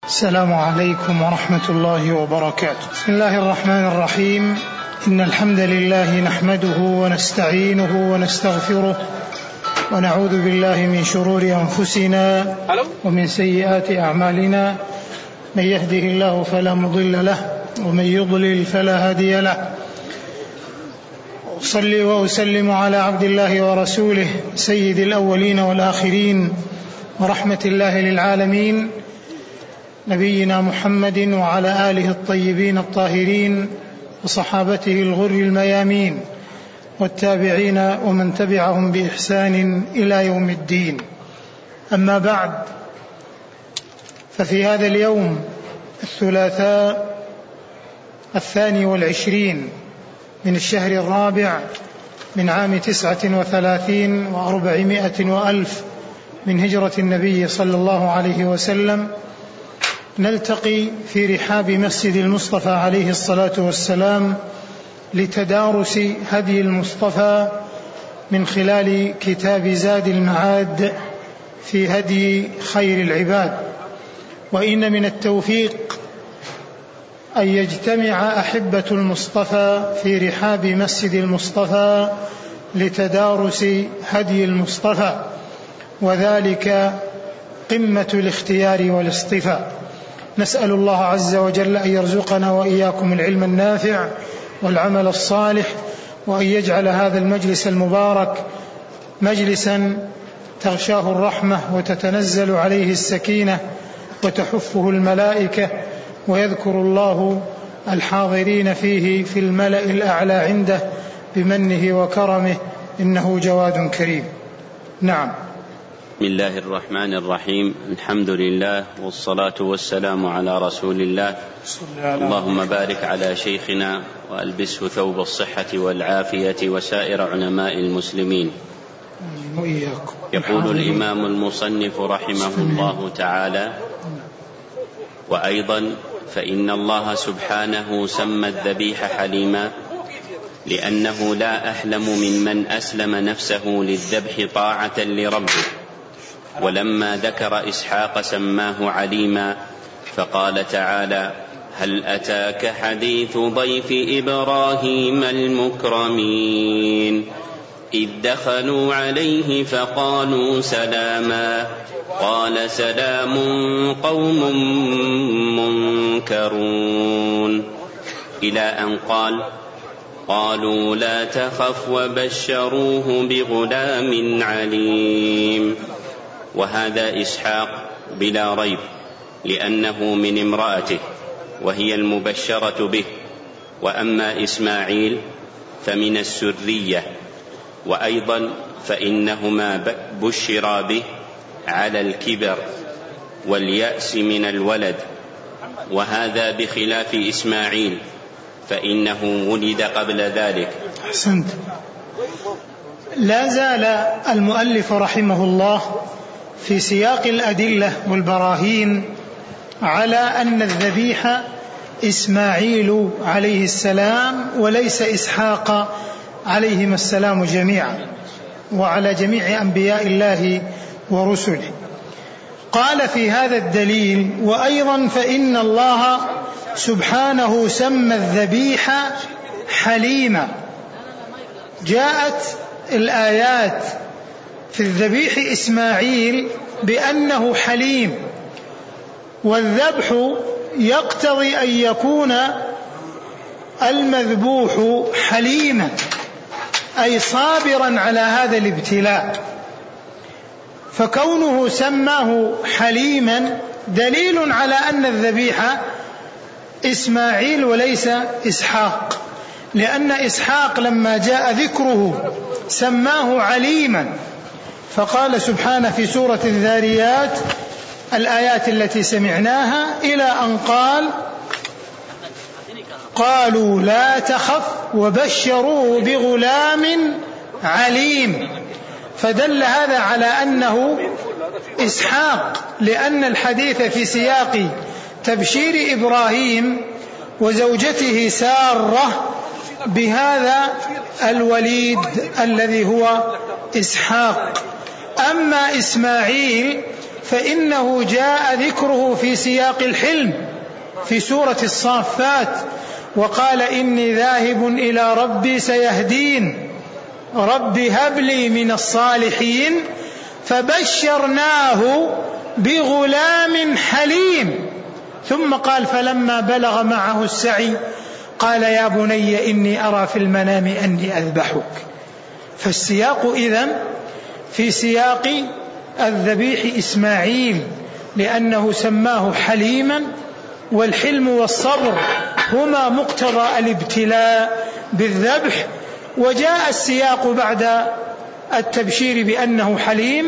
السلام عليكم ورحمة الله وبركاته. بسم الله الرحمن الرحيم. إن الحمد لله نحمده ونستعينه ونستغفره ونعوذ بالله من شرور أنفسنا ومن سيئات أعمالنا. من يهده الله فلا مضل له ومن يضلل فلا هادي له. أصلي وأسلم على عبد الله ورسوله سيد الأولين والآخرين ورحمة الله للعالمين نبينا محمد وعلى آله الطيبين الطاهرين وصحابته الغر الميامين والتابعين ومن تبعهم بإحسان إلى يوم الدين. أما بعد، ففي هذا اليوم الثلاثاء 22 من الشهر الرابع من عام 39 و400 وألف من هجرة النبي صلى الله عليه وسلم، نلتقي في رحاب مسجد المصطفى عليه الصلاة والسلام لتدارس هدي المصطفى من خلال كتاب زاد المعاد في هدي خير العباد. وإن من التوفيق أن يجتمع أحبة المصطفى في رحاب مسجد المصطفى لتدارس هدي المصطفى، وذلك قمة الاختيار والاصطفاء. نسأل الله عز وجل أن يرزقنا وإياكم العلم النافع والعمل الصالح، وأن يجعل هذا المجلس المبارك مجلسا تغشاه الرحمة وتتنزل عليه السكينة وتحفه الملائكة، ويذكر الله الحاضرين فيه في الملأ الأعلى عنده بمنه وكرمه، إنه جواد كريم. نعم. بسم الله الرحمن الرحيم. الحمد لله والصلاة والسلام على رسول الله. اللهم بارك على شيخنا وألبسه ثوب الصحة والعافية وسائر علماء المسلمين. يقول الإمام المصنف رحمه الله تعالى: وأيضا فإن الله سبحانه سمى الذبيح حليما، لأنه لا أحلم ممن أسلم نفسه للذبح طاعة لربه. ولما ذكر إسحاق سماه عليما، فقال تعالى: هل أتاك حديث ضيف إبراهيم المكرمين إذ دخلوا عليه فقالوا سلاما قال سلام قوم منكرون، إلى أن قال: قالوا لا تخف وبشروه بغلام عليم. وهذا إسحاق بلا ريب، لأنه من امرأته وهي المبشرة به. وأما إسماعيل فمن السرية، وأيضا فإنهما بشرا به على الكبر واليأس من الولد، وهذا بخلاف إسماعيل فإنه ولد قبل ذلك. أحسنت. لا زال المؤلف رحمه الله في سياق الأدلة والبراهين على أن الذبيح إسماعيل عليه السلام وليس إسحاق عليهما السلام جميعا، وعلى جميع أنبياء الله ورسله. قال في هذا الدليل: وأيضا فإن الله سبحانه سمى الذبيح حليما. جاءت الآيات في الذبيح إسماعيل بأنه حليم، والذبح يقتضي أن يكون المذبوح حليما، أي صابرا على هذا الابتلاء. فكونه سماه حليما دليل على أن الذبيح إسماعيل وليس إسحاق، لأن إسحاق لما جاء ذكره سماه عليما، فقال سبحانه في سورة الذاريات الآيات التي سمعناها إلى أن قال: قالوا لا تخف وبشروه بغلام عليم. فدل هذا على أنه إسحاق، لأن الحديث في سياق تبشير إبراهيم وزوجته سارة بهذا الوليد الذي هو إسحاق. أما إسماعيل فإنه جاء ذكره في سياق الحلم في سورة الصافات، وقال إني ذاهب إلى ربي سيهدين رب هب لي من الصالحين، فبشرناه بغلام حليم. ثم قال فلما بلغ معه السعي قال يا بني إني أرى في المنام أني أذبحك. فالسياق إذن في سياق الذبيح إسماعيل، لأنه سماه حليما، والحلم والصبر هما مقتضى الابتلاء بالذبح. وجاء السياق بعد التبشير بأنه حليم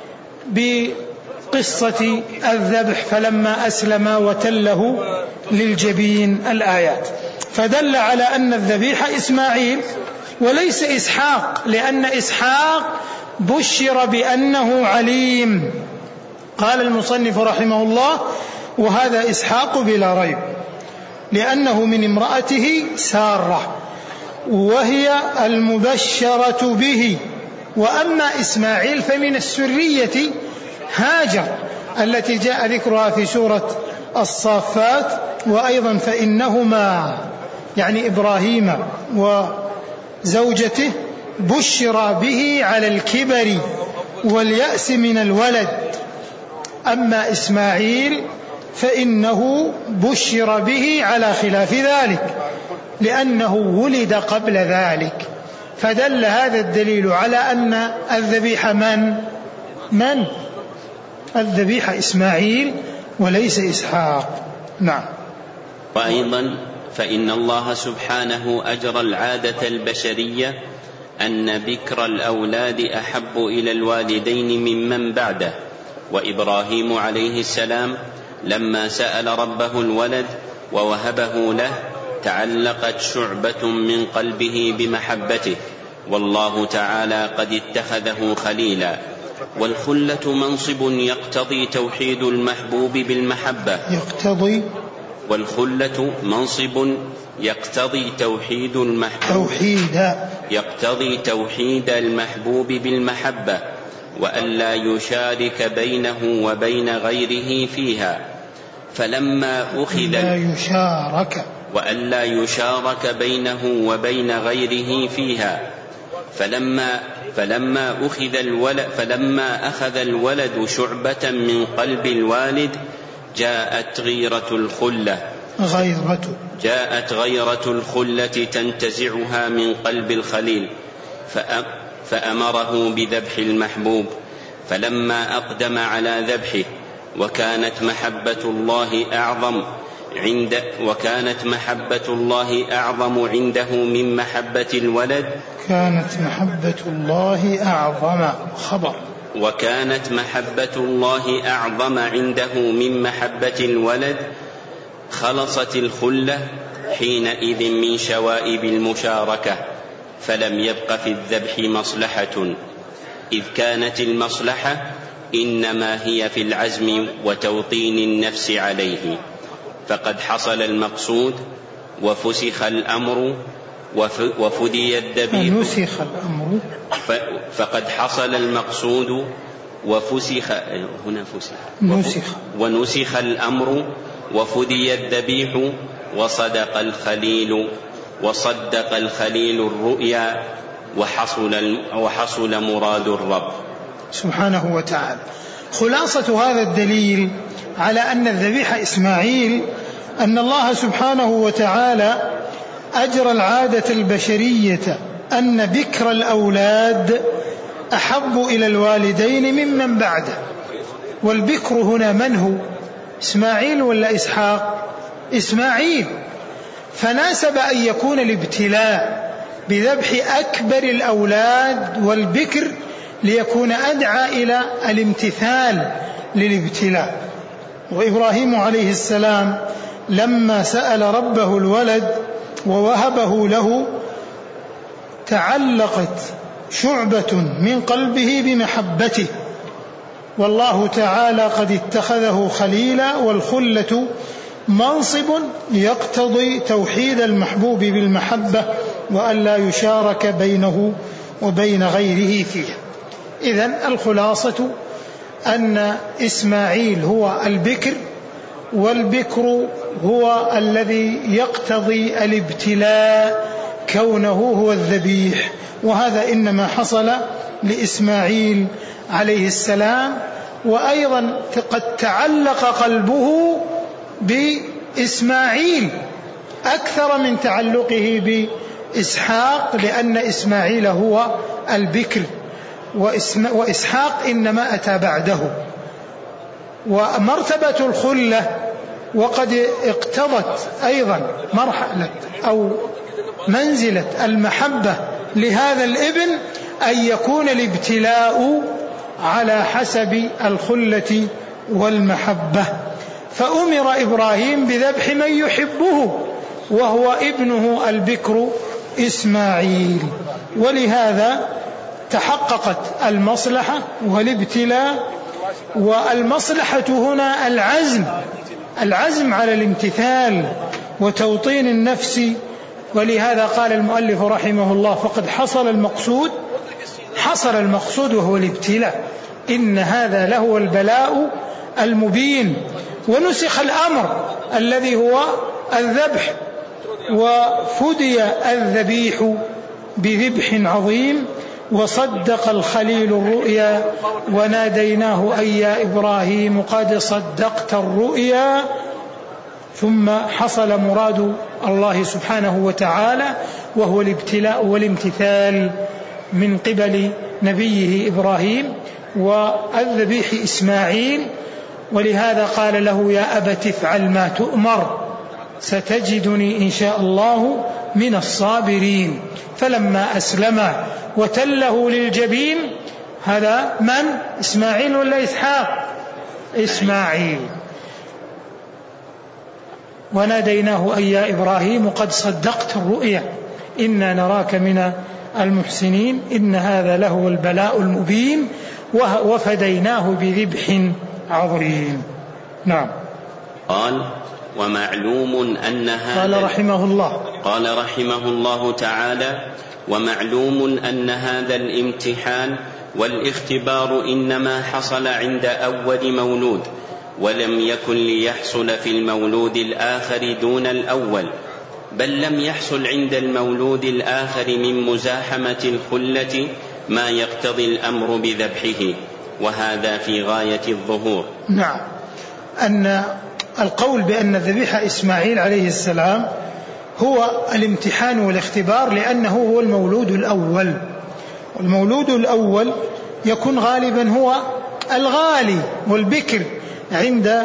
بقصة الذبح فلما أسلم وتله للجبين الآيات، فدل على أن الذبيح إسماعيل وليس إسحاق، لأن إسحاق بشر بأنه عليم. قال المصنف رحمه الله وهذا إسحاق بلا ريب، لأنه من امرأته سارة وهي المبشرة به. وأما إسماعيل فمن السرية هاجر التي جاء ذكرها في سورة الصافات. وأيضا فإنهما يعني إبراهيم وزوجته بشر به على الكبر واليأس من الولد. أما إسماعيل فإنه بشر به على خلاف ذلك، لأنه ولد قبل ذلك. فدل هذا الدليل على أن الذبيح من الذبيح إسماعيل وليس إسحاق. نعم. وأيضا فإن الله سبحانه أجرى العادة البشرية أن بكر الأولاد أحب إلى الوالدين ممن بعده. وإبراهيم عليه السلام لما سأل ربه الولد ووهبه له تعلقت شعبة من قلبه بمحبته، والله تعالى قد اتخذه خليلا. والخلة منصب يقتضي توحيد المحبوب بالمحبة، والخلة منصب يقتضي توحيد المحبوب بالمحبة، وألا يشارك بينه وبين غيره فيها. وألا يشارك بينه وبين غيره فيها. فلما أخذ الولد شعبة من قلب الوالد جاءت غيرة الخلة تنتزعها من قلب الخليل، فأمره بذبح المحبوب. فلما أقدم على ذبحه وكانت محبة الله أعظم عنده من محبة الولد، خلصت الخلة حينئذ من شوائب المشاركة، فلم يبق في الذبح مصلحة، إذ كانت المصلحة إنما هي في العزم وتوطين النفس عليه. فقد حصل المقصود وفسخ الأمر وفدي الذبيح. فقد حصل المقصود ونسخ الأمر وفدي الذبيح، وصدق الخليل الرؤيا، وحصل مراد الرب سبحانه وتعالى. خلاصة هذا الدليل على أن الذبيح إسماعيل أن الله سبحانه وتعالى أجرى العادة البشرية أن بكر الأولاد أحب إلى الوالدين ممن بعده. والبكر هنا من هو؟ إسماعيل ولا إسحاق؟ إسماعيل. فناسب أن يكون الابتلاء بذبح أكبر الأولاد والبكر ليكون أدعى إلى الامتثال للابتلاء. وإبراهيم عليه السلام لما سأل ربه الولد ووهبه له تعلقت شعبة من قلبه بمحبته، والله تعالى قد اتخذه خليلا. والخلة منصب يقتضي توحيد المحبوب بالمحبة وألا يشارك بينه وبين غيره فيه. إذن الخلاصة أن إسماعيل هو البكر، والبكر هو الذي يقتضي الابتلاء كونه هو الذبيح، وهذا إنما حصل لإسماعيل عليه السلام. وأيضا قد تعلق قلبه بإسماعيل أكثر من تعلقه بإسحاق، لأن إسماعيل هو البكر وإسحاق إنما أتى بعده. ومرتبة الخلة وقد اقتضت أيضا مرحلة أو منزلة المحبة لهذا الابن أن يكون الابتلاء على حسب الخلة والمحبة. فأمر إبراهيم بذبح من يحبه وهو ابنه البكر إسماعيل، ولهذا تحققت المصلحة والابتلاء. والمصلحة هنا العزم على الامتثال وتوطين النفس، ولهذا قال المؤلف رحمه الله فقد حصل المقصود وهو الابتلاء، إن هذا له البلاء المبين. ونسخ الأمر الذي هو الذبح، وفدي الذبيح بذبح عظيم. وصدق الخليل الرؤيا وناديناه أي يا إبراهيم قد صدقت الرؤيا. ثم حصل مراد الله سبحانه وتعالى وهو الابتلاء والامتثال من قبل نبيه إبراهيم والذبيح إسماعيل. ولهذا قال له يا أبت افعل ما تؤمر ستجدني إن شاء الله من الصابرين. فلما أسلم وتله للجبين، هذا من؟ إسماعيل ولا إسحاق؟ إسماعيل. وناديناه أي يا إبراهيم قد صدقت الرؤيا إنا نراك من المحسنين إن هذا له البلاء المبين وفديناه بذبح عظيم. نعم. قال ومعلوم أن هذا قال رحمه الله تعالى ومعلوم أن هذا الامتحان والاختبار إنما حصل عند أول مولود، ولم يكن ليحصل في المولود الآخر دون الأول، بل لم يحصل عند المولود الآخر من مزاحمة الخلة ما يقتضي الأمر بذبحه، وهذا في غاية الظهور. نعم، أن القول بأن ذبيح إسماعيل عليه السلام هو الامتحان والاختبار لأنه هو المولود الأول، والمولود الأول يكون غالبا هو الغالي والبكر عند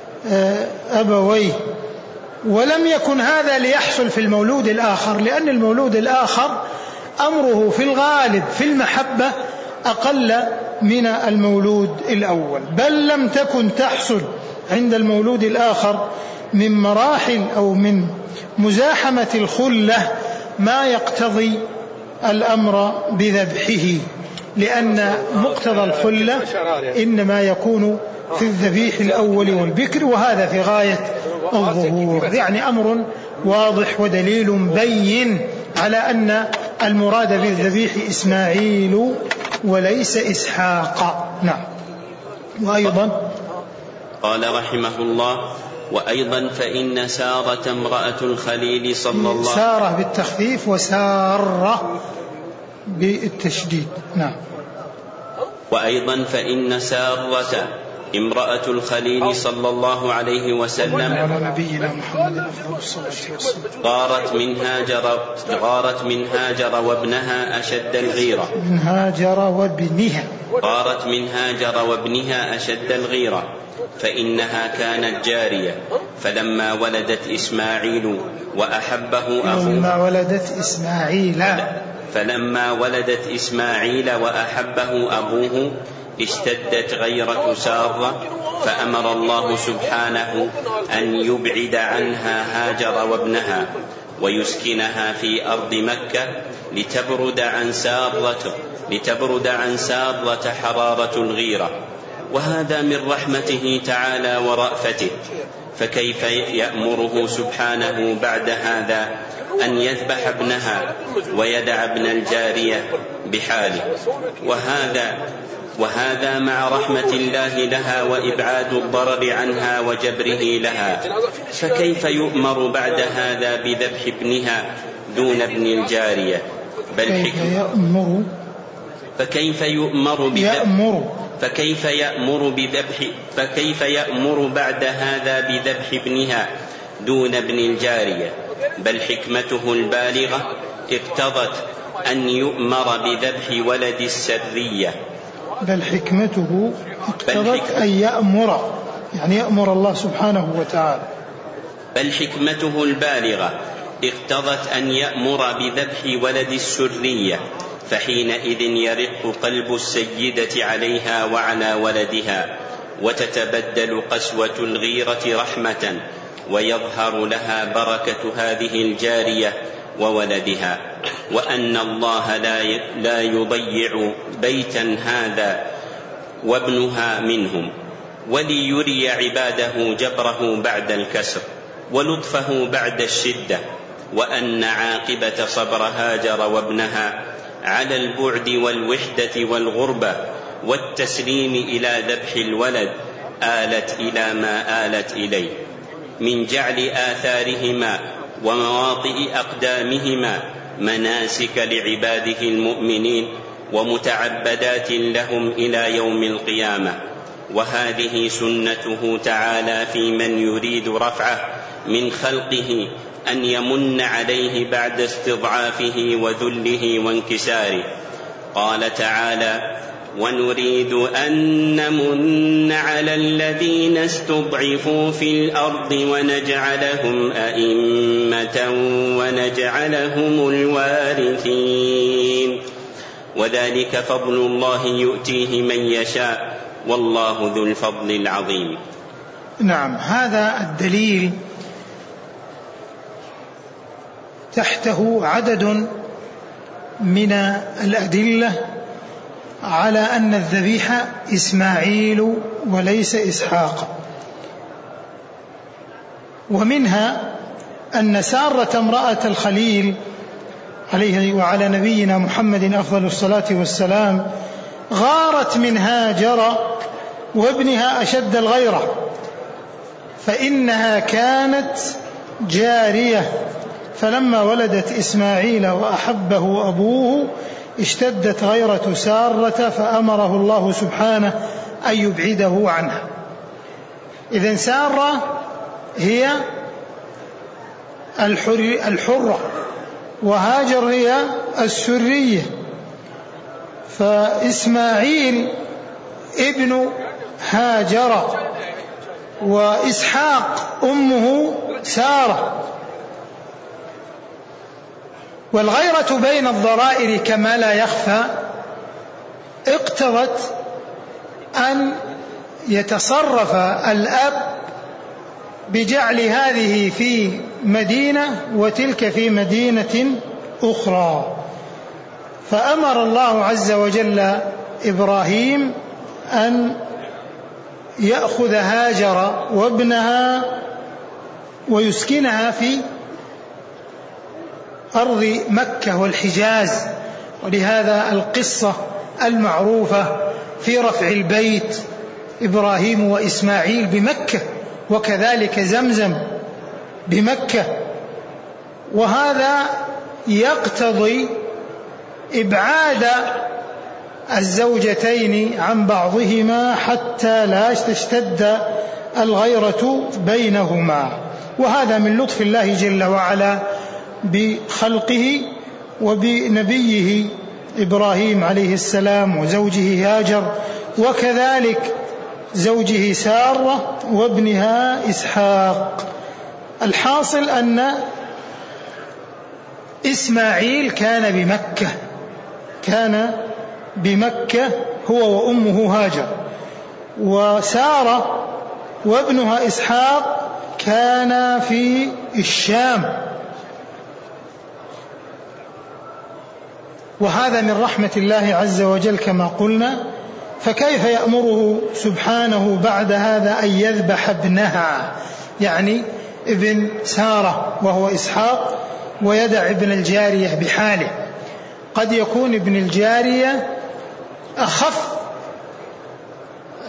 أبويه، ولم يكن هذا ليحصل في المولود الآخر، لأن المولود الآخر أمره في الغالب في المحبة أقل من المولود الأول، بل لم تكن تحصل عند المولود الآخر من مراحل أو من مزاحمة الخلة ما يقتضي الأمر بذبحه، لأن مقتضى الخلة إنما يكون في الذبيح الأول والبكر، وهذا في غاية الظهور، يعني أمر واضح ودليل بين على أن المراد بالذبيح إسماعيل وليس إسحاق. نعم. وأيضا قال رحمه الله وأيضا فإن سارة امرأة الخليل صلى الله سارة بالتخفيف وسارة بالتشديد. نعم. وأيضا فإن سارة امرأة الخليل صلى الله عليه وسلم غارت من هاجر وابنها أشد الغيرة. غارت من هاجر وابنها أشد الغيرة، فإنها كانت جارية، فلما ولدت إسماعيل وأحبه أبوه اشتدت غيرة سارة، فأمر الله سبحانه أن يبعد عنها هاجر وابنها ويسكنها في أرض مكة لتبرد عن سارة حرارة الغيرة، وهذا من رحمته تعالى ورأفته، فكيف يأمره سبحانه بعد هذا أن يذبح ابنها ويدع ابن الجارية بحاله؟ وهذا وهذا مع رحمة الله لها وإبعاد الضرر عنها وجبره لها. فكيف يؤمر بعد هذا بذبح ابنها دون ابن الجارية؟ بل فكيف يأمر بعد هذا بذبح ابنها دون ابن الجارية؟ بل حكمته البالغة اقتضت أن يؤمر بذبح ولد السرية. بل حكمته اقتضت أن يأمر، يعني يأمر الله سبحانه وتعالى. بل حكمته البالغة اقتضت أن يأمر بذبح ولد السرية، فحينئذ يرق قلب السيدة عليها وعلى ولدها، وتتبدل قسوة الغيرة رحمة، ويظهر لها بركة هذه الجارية وولدها، وأن الله لا يضيع بيتا هذا وابنها منهم، وليري عباده جبره بعد الكسر ولطفه بعد الشدة، وأن عاقبة صبر هاجر وابنها على البعد والوحدة والغربة والتسليم إلى ذبح الولد آلت إلى ما آلت إليه من جعل آثارهما ومواطئ أقدامهما مناسك لعباده المؤمنين ومتعبدات لهم إلى يوم القيامة. وهذه سنته تعالى في من يريد رفعه من خلقه، أن يمن عليه بعد استضعافه وذله وانكساره. قال تعالى: ونريد أن نمن على الذين استضعفوا في الأرض ونجعلهم أئمة ونجعلهم الوارثين، وذلك فضل الله يؤتيه من يشاء والله ذو الفضل العظيم. نعم، هذا الدليل تحته عدد من الأدلة على أن الذبيح إسماعيل وليس إسحاق. ومنها أن سارة امرأة الخليل عليه وعلى نبينا محمد أفضل الصلاة والسلام غارت من هاجر وابنها أشد الغيرة، فإنها كانت جارية، فلما ولدت إسماعيل وأحبه أبوه اشتدت غيرة سارة فأمره الله سبحانه أن يبعده عنها. إذن سارة هي الحرة وهاجر هي السرية، فإسماعيل ابن هاجر وإسحاق أمه سارة. والغيرة بين الضرائر كما لا يخفى اقتضت أن يتصرف الأب بجعل هذه في مدينة وتلك في مدينة أخرى، فأمر الله عز وجل إبراهيم أن يأخذ هاجر وابنها ويسكنها في أرض مكة والحجاز. ولهذا القصة المعروفة في رفع البيت إبراهيم وإسماعيل بمكة، وكذلك زمزم بمكة. وهذا يقتضي إبعاد الزوجتين عن بعضهما حتى لا تشتد الغيرة بينهما، وهذا من لطف الله جل وعلا بخلقه وبنبيه إبراهيم عليه السلام وزوجه هاجر، وكذلك زوجه سارة وابنها إسحاق. الحاصل أن إسماعيل كان بمكة هو وأمه هاجر، وسارة وابنها إسحاق كان في الشام. وهذا من رحمة الله عز وجل كما قلنا. فكيف يأمره سبحانه بعد هذا أن يذبح ابنها، يعني ابن سارة وهو إسحاق، ويدع ابن الجارية بحاله؟ قد يكون ابن الجارية أخف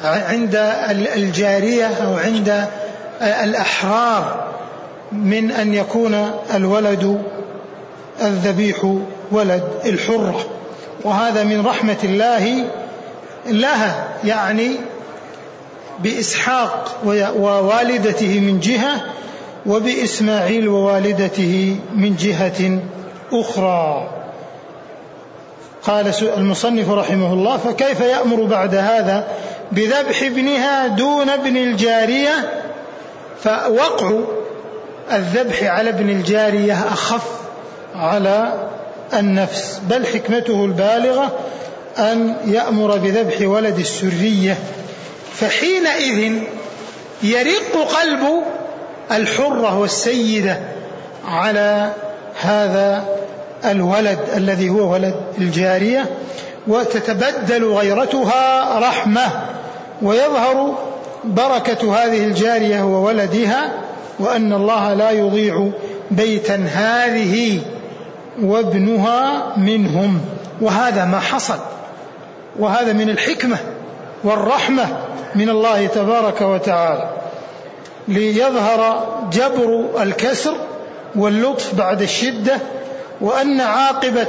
عند الجارية أو عند الأحرار من أن يكون الولد الذبيح ولد الحرة، وهذا من رحمة الله لها، يعني بإسحاق ووالدته من جهة، وبإسماعيل ووالدته من جهة أخرى. قال المصنف رحمه الله: فكيف يأمر بعد هذا بذبح ابنها دون ابن الجارية؟ فوقع الذبح على ابن الجارية أخف على النفس، بل حكمته البالغة أن يأمر بذبح ولد السرية، فحينئذ يرق قلب الحرة والسيدة على هذا الولد الذي هو ولد الجارية، وتتبدل غيرتها رحمة، ويظهر بركة هذه الجارية وولدها، وأن الله لا يضيع بيتا هذه وابنها منهم. وهذا ما حصل، وهذا من الحكمة والرحمة من الله تبارك وتعالى، ليظهر جبر الكسر واللطف بعد الشدة، وأن عاقبة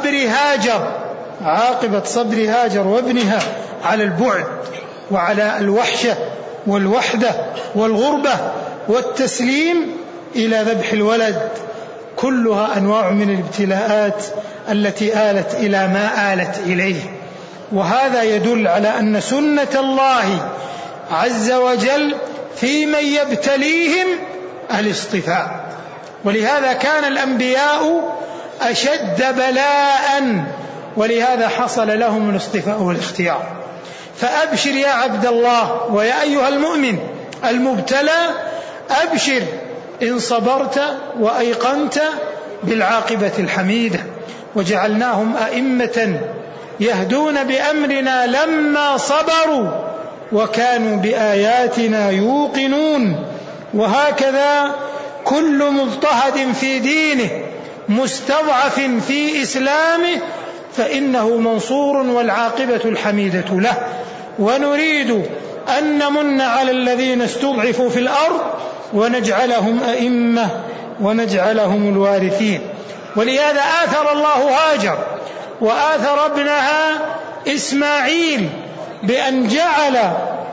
صبر هاجر وابنها على البعد وعلى الوحشة والوحدة والغربة والتسليم إلى ذبح الولد كلها أنواع من الابتلاءات التي آلت إلى ما آلت إليه. وهذا يدل على أن سنة الله عز وجل في من يبتليهم الاصطفاء، ولهذا كان الأنبياء أشد بلاء، ولهذا حصل لهم الاصطفاء والاختيار. فأبشر يا عبد الله ويا أيها المؤمن المبتلى، أبشر إن صبرت وأيقنت بالعاقبة الحميدة. وجعلناهم أئمة يهدون بأمرنا لما صبروا وكانوا بآياتنا يوقنون. وهكذا كل مضطهد في دينه مستضعف في إسلامه فإنه منصور والعاقبة الحميدة له. ونريد أن نمن على الذين استضعفوا في الأرض ونجعلهم أئمة ونجعلهم الوارثين. ولهذا آثر الله هاجر وآثر ابنها إسماعيل بأن جعل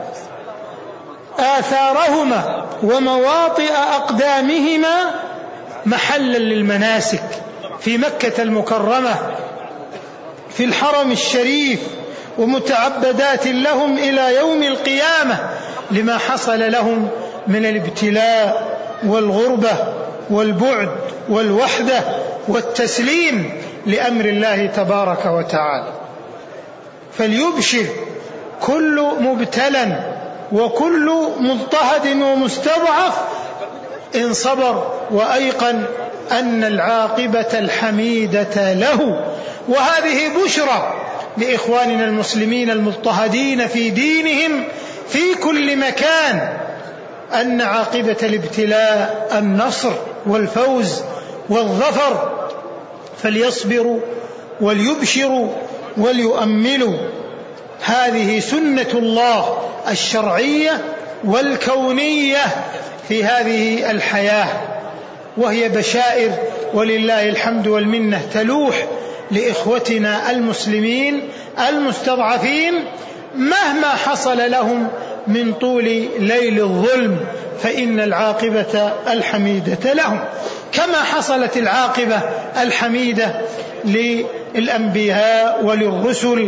آثارهما ومواطئ أقدامهما محلا للمناسك في مكة المكرمة في الحرم الشريف، ومتعبدات لهم إلى يوم القيامة، لما حصل لهم من الابتلاء والغربة والبعد والوحدة والتسليم لأمر الله تبارك وتعالى. فليبشر كل مبتلى وكل مضطهد ومستضعف إن صبر وأيقن أن العاقبة الحميدة له. وهذه بشرى لإخواننا المسلمين المضطهدين في دينهم في كل مكان، أن عاقبة الابتلاء النصر والفوز والظفر، فليصبروا وليبشروا وليؤملوا. هذه سنة الله الشرعية والكونية في هذه الحياة، وهي بشائر ولله الحمد والمنة تلوح لإخوتنا المسلمين المستضعفين مهما حصل لهم من طول ليل الظلم، فإن العاقبة الحميدة لهم، كما حصلت العاقبة الحميدة للأنبياء وللرسل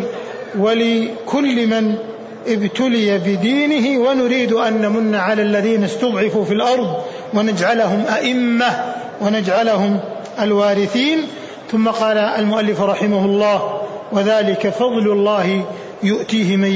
ولكل من ابتلي بدينه. ونريد أن نمن على الذين استضعفوا في الأرض ونجعلهم أئمة ونجعلهم الوارثين. ثم قال المؤلف رحمه الله: وذلك فضل الله يؤتيه من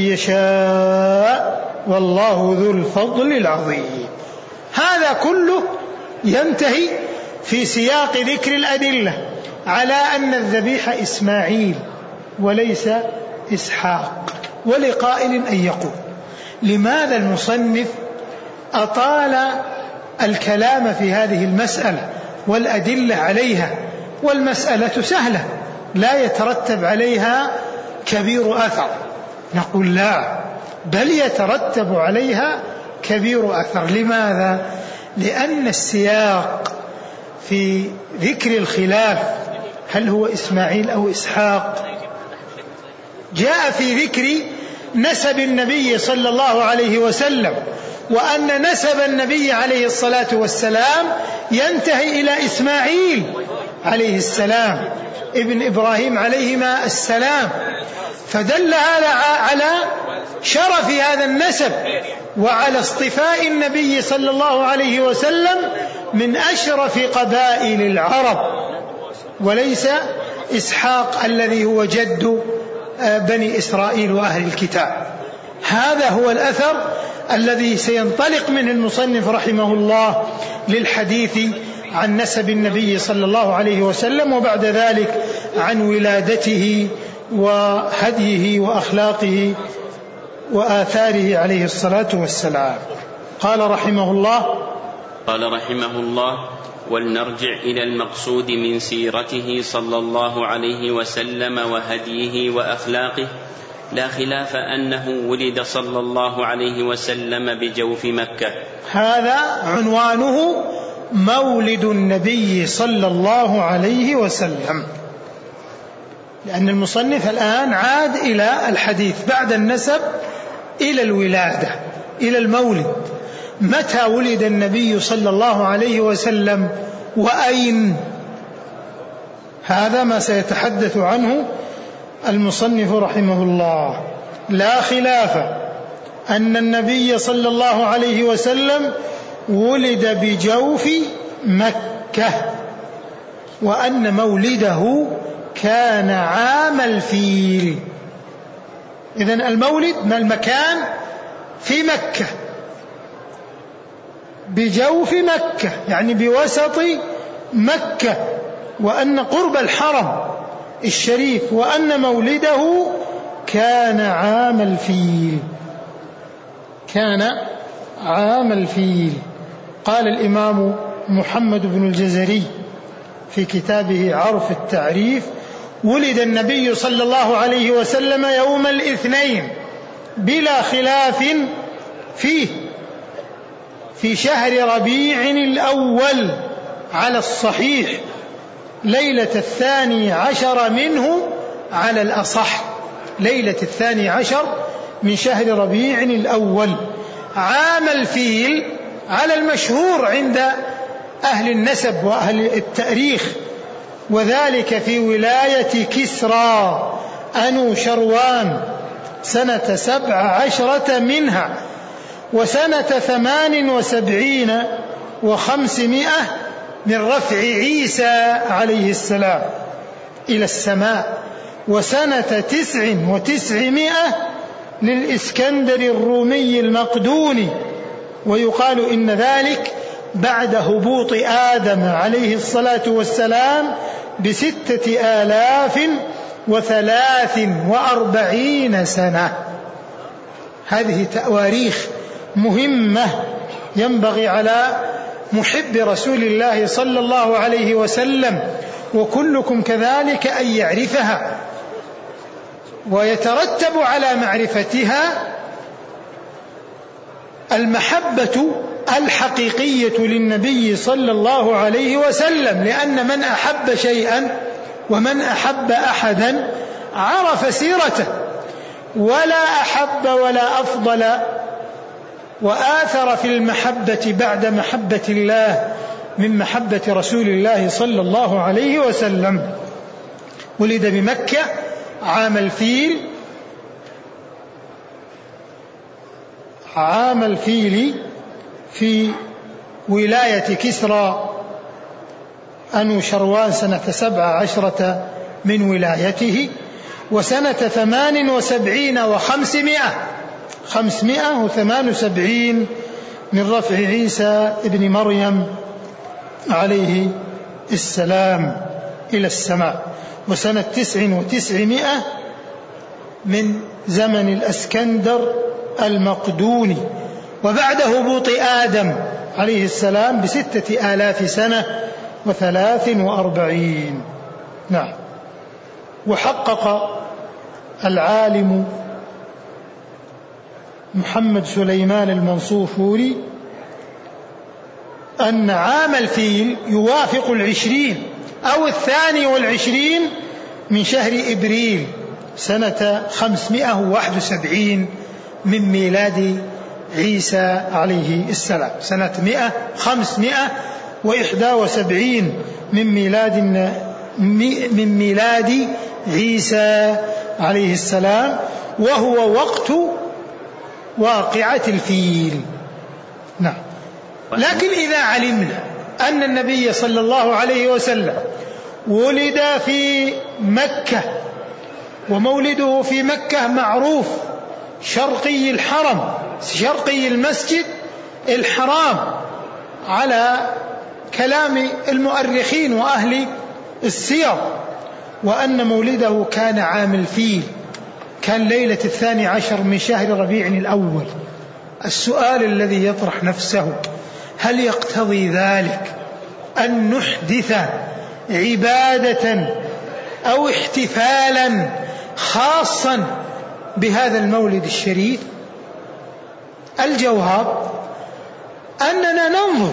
يشاء والله ذو الفضل العظيم. هذا كله ينتهي في سياق ذكر الأدلة على أن الذبيح إسماعيل وليس إسحاق. ولقائل أن يقول: لماذا المصنف أطال الكلام في هذه المسألة والأدلة عليها، والمسألة سهلة لا يترتب عليها كبير أثر؟ نقول لا، بل يترتب عليها كبير أثر. لماذا؟ لأن السياق في ذكر الخلاف هل هو إسماعيل أو إسحاق جاء في ذكر نسب النبي صلى الله عليه وسلم، وأن نسب النبي عليه الصلاة والسلام ينتهي إلى إسماعيل عليه السلام ابن إبراهيم عليهما السلام، فدل على شرف هذا النسب وعلى اصطفاء النبي صلى الله عليه وسلم من أشرف قبائل العرب، وليس إسحاق الذي هو جد بني إسرائيل وأهل الكتاب. هذا هو الأثر الذي سينطلق منه المصنف رحمه الله للحديث عن نسب النبي صلى الله عليه وسلم، وبعد ذلك عن ولادته وهديه وأخلاقه وآثاره عليه الصلاة والسلام. قال رحمه الله: ولنرجع إلى المقصود من سيرته صلى الله عليه وسلم وهديه وأخلاقه. لا خلاف أنه ولد صلى الله عليه وسلم بجوف مكة. هذا عنوانه مولد النبي صلى الله عليه وسلم، لأن المصنف الآن عاد إلى الحديث بعد النسب إلى الولادة، إلى المولد. متى ولد النبي صلى الله عليه وسلم وأين؟ هذا ما سيتحدث عنه المصنف رحمه الله. لا خلاف أن النبي صلى الله عليه وسلم ولد بجوف مكة، وأن مولده كان عام الفيل. إذن المولد ما المكان؟ في مكة، بجوف مكة يعني بوسط مكة، وأن قرب الحرم الشريف، وأن مولده كان عام الفيل. كان عام الفيل. قال الإمام محمد بن الجزري في كتابه عرف التعريف: ولد النبي صلى الله عليه وسلم يوم الاثنين بلا خلاف فيه، في شهر ربيع الأول على الصحيح، ليلة 12 منه على الأصح، ليلة 12 من شهر ربيع الأول. عام الفيل على المشهور عند أهل النسب وأهل التاريخ، وذلك في ولاية كسرى أنوشروان سنة 17 منها، وسنة 78 و500 من رفع عيسى عليه السلام إلى السماء، وسنة 99 للإسكندر الرومي المقدوني. ويقال إن ذلك بعد هبوط آدم عليه الصلاة والسلام ب6,043 سنة. هذه تواريخ مهمة ينبغي على محب رسول الله صلى الله عليه وسلم وكلكم كذلك أن يعرفها، ويترتب على معرفتها المحبة الحقيقية للنبي صلى الله عليه وسلم، لأن من أحب شيئا ومن أحب أحدا عرف سيرته، ولا أحب ولا أفضل وآثر في المحبة بعد محبة الله من محبة رسول الله صلى الله عليه وسلم. ولد بمكة عام الفيل، عام الفيل في ولاية كسرى أنوشروان سنة 17 من ولايته، وسنة 78 و500 578 من رفع عيسى ابن مريم عليه السلام إلى السماء، وسنة 99 من زمن الأسكندر المقدوني، وبعد هبوط آدم عليه السلام ب6,000 سنة و43. نعم. وحقق العالم محمد سليمان المنصوفوري أن عام الفيل يوافق 20 أو 22 من شهر إبريل سنة 571 من ميلاد عيسى عليه السلام، سنة 571 من ميلاد عيسى عليه السلام، وهو وقت واقعة الفيل. نعم. لكن إذا علمنا أن النبي صلى الله عليه وسلم ولد في مكة، ومولده في مكة معروف، شرقي الحرم، شرقي المسجد الحرام على كلام المؤرخين وأهل السير، وأن مولده كان عام الفيل، كان ليلة 12 من شهر ربيع الأول. السؤال الذي يطرح نفسه: هل يقتضي ذلك أن نحدث عبادة أو احتفالا خاصا بهذا المولد الشريف؟ الجواب أننا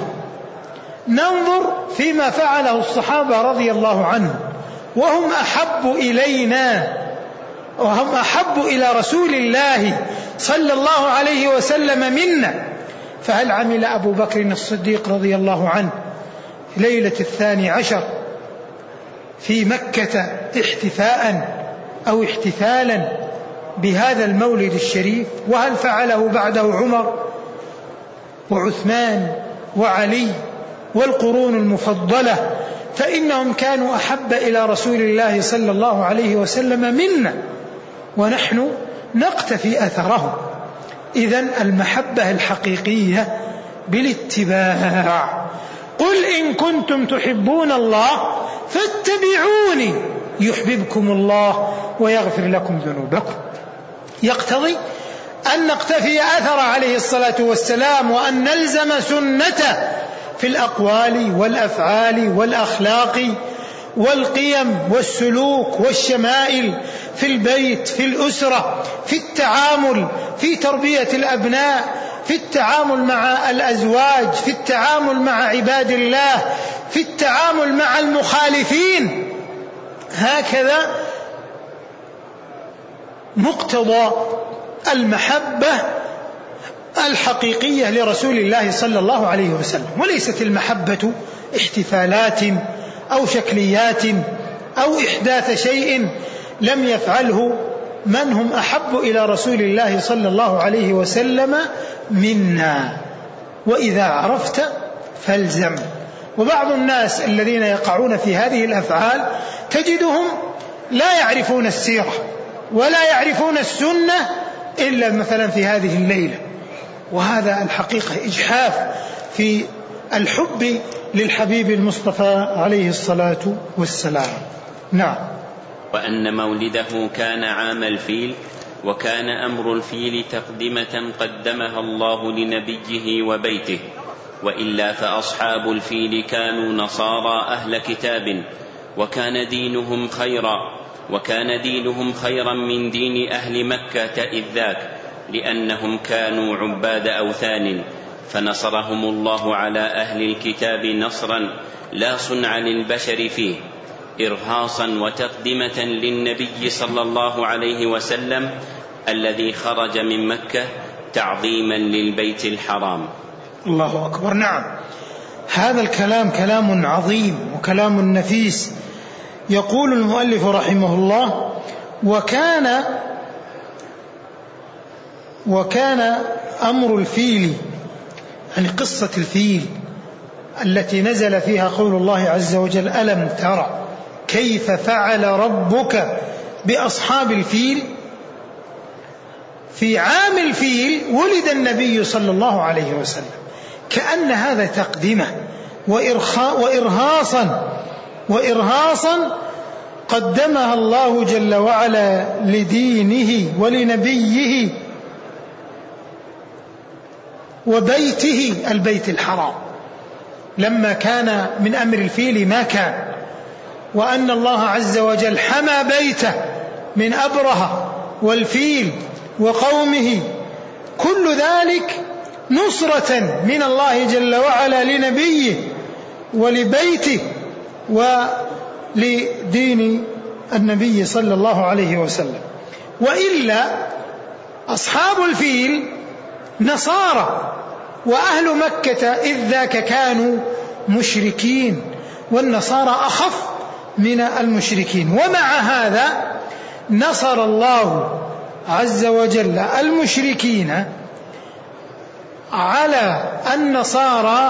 ننظر فيما فعله الصحابة رضي الله عنهم، وهم أحب إلينا وهم أحب إلى رسول الله صلى الله عليه وسلم منا. فهل عمل أبو بكر الصديق رضي الله عنه ليلة 12 في مكة احتفاء أو احتفالا بهذا المولد الشريف؟ وهل فعله بعده عمر وعثمان وعلي والقرون المفضلة؟ فإنهم كانوا أحب إلى رسول الله صلى الله عليه وسلم منا، ونحن نقتفي أثرهم. إذن المحبة الحقيقية بالاتباع. قل إن كنتم تحبون الله فاتبعوني يحببكم الله ويغفر لكم ذنوبكم. يقتضي أن نقتفي أثر عليه الصلاة والسلام، وأن نلزم سنته في الأقوال والأفعال والأخلاق والقيم والسلوك والشمائل، في البيت، في الأسرة، في التعامل، في تربية الأبناء، في التعامل مع الأزواج، في التعامل مع عباد الله، في التعامل مع المخالفين. هكذا مقتضى المحبة الحقيقية لرسول الله صلى الله عليه وسلم. وليست المحبة احتفالات أو شكليات أو إحداث شيء لم يفعله من هم أحب إلى رسول الله صلى الله عليه وسلم منا. وإذا عرفت فالزم. وبعض الناس الذين يقعون في هذه الأفعال تجدهم لا يعرفون السيرة ولا يعرفون السنة إلا مثلا في هذه الليلة، وهذا الحقيقة إجحاف في الحب للحبيب المصطفى عليه الصلاة والسلام. نعم. وأن مولده كان عام الفيل، وكان أمر الفيل تقدمة قدمها الله لنبيه وبيته، وإلا فأصحاب الفيل كانوا نصارى أهل كتاب، وكان دينهم خيرا من دين أهل مكة إذ ذاك، لأنهم كانوا عباد أوثان، فنصرهم الله على أهل الكتاب نصرا لا صنع للبشر فيه، إرهاصا وتقدمة للنبي صلى الله عليه وسلم الذي خرج من مكة تعظيما للبيت الحرام. الله أكبر. نعم، هذا الكلام كلام عظيم وكلام نفيس. يقول المؤلف رحمه الله: وكان أمر الفيل، يعني قصة الفيل التي نزل فيها قول الله عز وجل: ألم ترى كيف فعل ربك بأصحاب الفيل. في عام الفيل ولد النبي صلى الله عليه وسلم، كأن هذا تقدمة وإرهاصا قدمها الله جل وعلا لدينه ولنبيه وبيته البيت الحرام، لما كان من أمر الفيل ما كان، وأن الله عز وجل حمى بيته من أبرهة والفيل وقومه كل ذلك نصرة من الله جل وعلا لنبيه ولبيته ولدين النبي صلى الله عليه وسلم. وإلا أصحاب الفيل نصارى، وأهل مكة إذ ذاك كانوا مشركين، والنصارى أخف من المشركين. ومع هذا نصر الله عز وجل المشركين على النصارى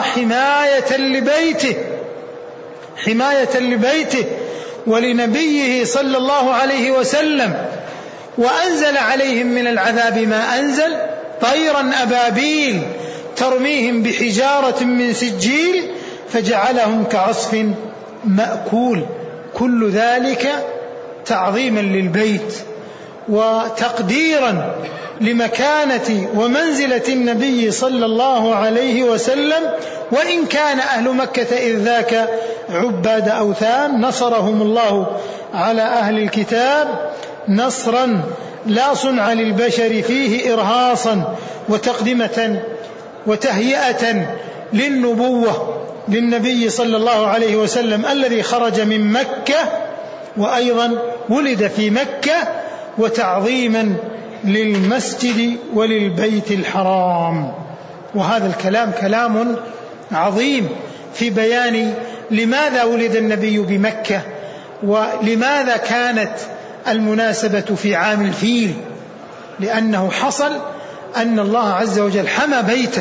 حماية لبيته ولنبيه صلى الله عليه وسلم، وأنزل عليهم من العذاب ما أنزل، طيرا أبابيل ترميهم بحجارة من سجيل فجعلهم كعصف مأكول. كل ذلك تعظيما للبيت وتقديرا لمكانة ومنزلة النبي صلى الله عليه وسلم. وإن كان أهل مكة إذ ذاك عباد أوثان، نصرهم الله على أهل الكتاب نصرا لا صنع للبشر فيه إرهاصا وتقدمة وتهيئة للنبوة للنبي صلى الله عليه وسلم الذي خرج من مكة وأيضا ولد في مكة، وتعظيما للمسجد وللبيت الحرام. وهذا الكلام كلام عظيم في بيان لماذا ولد النبي بمكة، ولماذا كانت المناسبة في عام الفيل، لأنه حصل أن الله عز وجل حمى بيته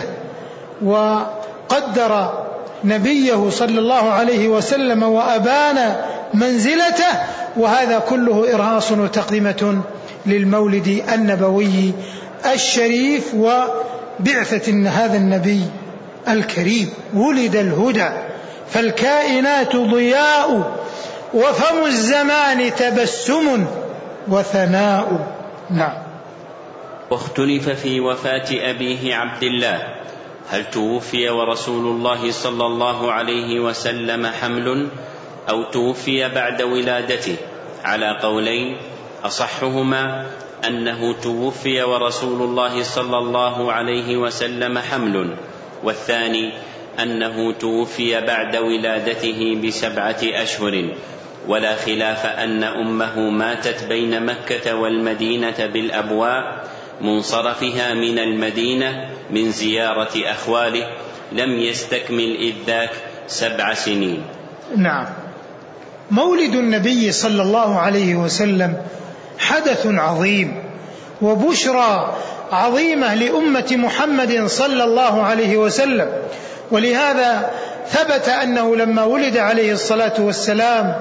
وقدر نبيه صلى الله عليه وسلم وأبان منزلته، وهذا كله إرهاص وتقدمة للمولد النبوي الشريف وبعثة هذا النبي الكريم. ولد الهدى فالكائنات ضياء، وفم الزمان تبسم وثناء. نعم. واختلف في وفاة أبيه عبد الله، هل توفي ورسول الله صلى الله عليه وسلم حمل أو توفي بعد ولادته، على قولين، أصحهما أنه توفي ورسول الله صلى الله عليه وسلم حمل، والثاني أنه توفي بعد ولادته ب7 أشهر. ولا خلاف أن أمه ماتت بين مكة والمدينة بالأبواء منصرفها من المدينة من زيارة أخواله، لم يستكمل إذ ذاك 7 سنين. نعم. مولد النبي صلى الله عليه وسلم حدث عظيم وبشرى عظيمة لأمة محمد صلى الله عليه وسلم، ولهذا ثبت أنه لما ولد عليه الصلاة والسلام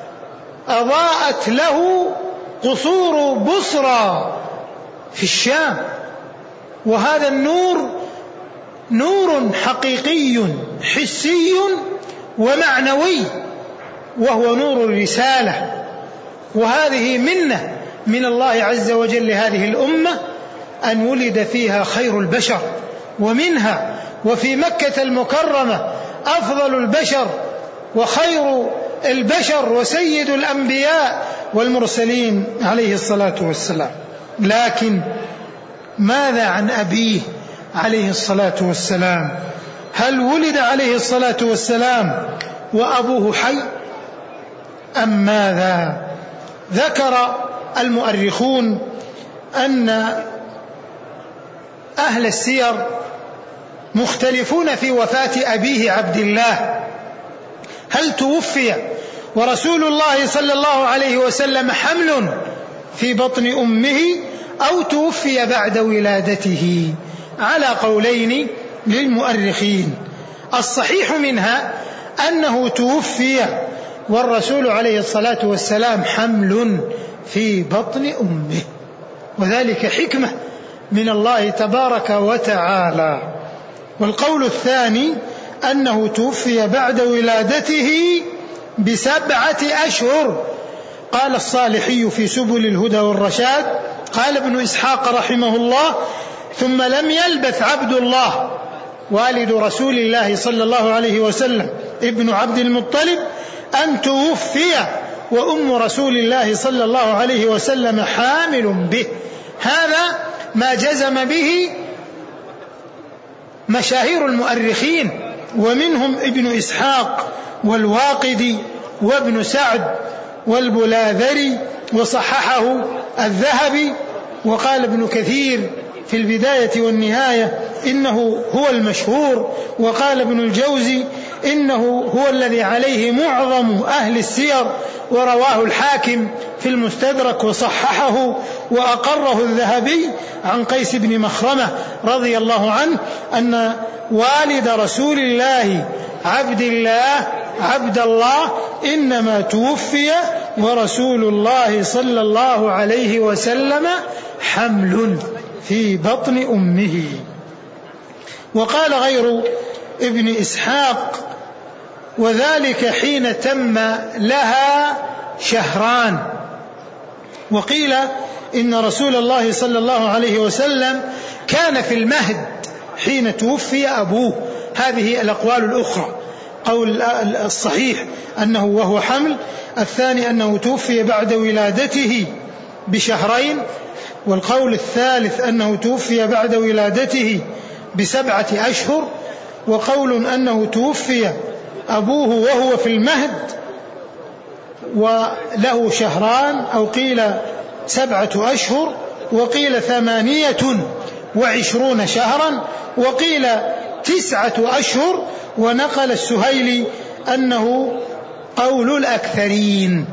أضاءت له قصور بصرى في الشام، وهذا النور نور حقيقي حسي ومعنوي، وهو نور الرسالة. وهذه منة من الله عز وجل لهذه الأمة أن ولد فيها خير البشر، ومنها وفي مكة المكرمة أفضل البشر وخير البشر وسيد الأنبياء والمرسلين عليه الصلاة والسلام. لكن ماذا عن أبيه عليه الصلاة والسلام؟ هل ولد عليه الصلاة والسلام وأبوه حي أم ماذا؟ ذكر المؤرخون أن أهل السير مختلفون في وفاة أبيه عبد الله، هل توفي ورسول الله صلى الله عليه وسلم حمل في بطن أمه أو توفي بعد ولادته، على قولين للمؤرخين. الصحيح منها أنه توفي والرسول عليه الصلاة والسلام حمل في بطن أمه، وذلك حكمة من الله تبارك وتعالى. والقول الثاني أنه توفي بعد ولادته ب7 أشهر. قال الصالحي في سبل الهدى والرشاد، قال ابن إسحاق رحمه الله: ثم لم يلبث عبد الله والد رسول الله صلى الله عليه وسلم ابن عبد المطلب أن توفي وأم رسول الله صلى الله عليه وسلم حامل به. هذا ما جزم به مشاهير المؤرخين، ومنهم ابن إسحاق والواقدي وابن سعد والبلاذري، وصححه الذهبي. وقال ابن كثير في البداية والنهاية إنه هو المشهور، وقال ابن الجوزي إنه هو الذي عليه معظم أهل السير، ورواه الحاكم في المستدرك وصححه، وأقره الذهبي عن قيس بن مخرمة رضي الله عنه أن والد رسول الله عبد الله إنما توفي ورسول الله صلى الله عليه وسلم حمل في بطن أمه. وقال غير ابن إسحاق: وذلك حين تم لها شهران. وقيل إن رسول الله صلى الله عليه وسلم كان في المهد حين توفي أبوه. هذه الأقوال الأخرى. قول الصحيح أنه وهو حمل، الثاني أنه توفي بعد ولادته بشهرين، والقول الثالث أنه توفي بعد ولادته ب7 أشهر، وقول أنه توفي أبوه وهو في المهد وله شهران، أو قيل 7 أشهر، وقيل 28 شهرا، وقيل 9 أشهر. ونقل السهيلي أنه قول الأكثرين،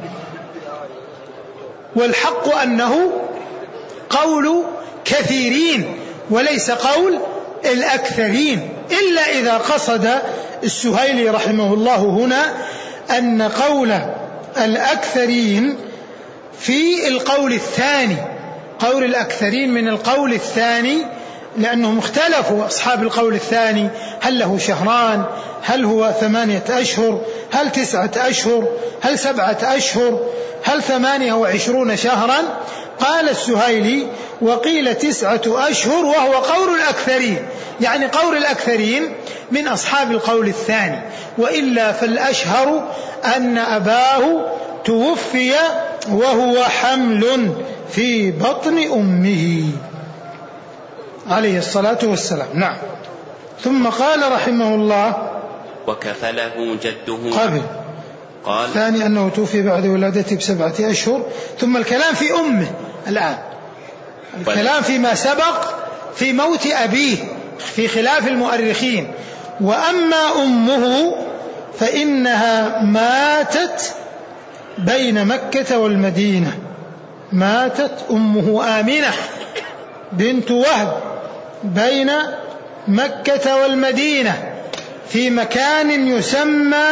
والحق أنه قول كثيرين وليس قول الأكثرين، إلا إذا قصد السهيلي رحمه الله هنا أن قول الأكثرين في القول الثاني، قول الأكثرين من القول الثاني، لأنهم اختلفوا أصحاب القول الثاني، هل له شهران، هل هو 8 أشهر، هل 9 أشهر، هل 7 أشهر، هل 28 شهرا. قال السهيلي: وقيل 9 أشهر، وهو قول الأكثرين، يعني قول الأكثرين من أصحاب القول الثاني. وإلا فالأشهر أن أباه توفي وهو حمل في بطن أمه عليه الصلاة والسلام. نعم. ثم قال رحمه الله: وكفله جده قبل. قال الثاني أنه توفي بعد ولادته ب7 أشهر. ثم الكلام في أمه الآن، الكلام فيما سبق في موت أبيه في خلاف المؤرخين. وأما أمه فإنها ماتت بين مكة والمدينة. ماتت أمه آمنة بنت وهب بين مكة والمدينة في مكان يسمى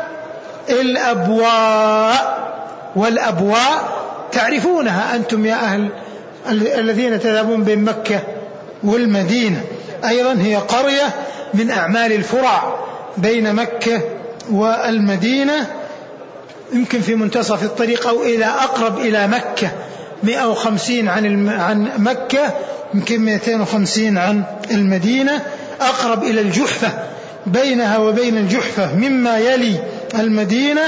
الأبواء. والأبواء تعرفونها أنتم يا أهل الذين تذهبون بين مكة والمدينة. أيضا هي قرية من أعمال الفرع بين مكة والمدينة، يمكن في منتصف الطريق أو إلى أقرب إلى مكة، 150 عن مكة، يمكن 250 عن المدينة، أقرب إلى الجحفة. بينها وبين الجحفة مما يلي المدينة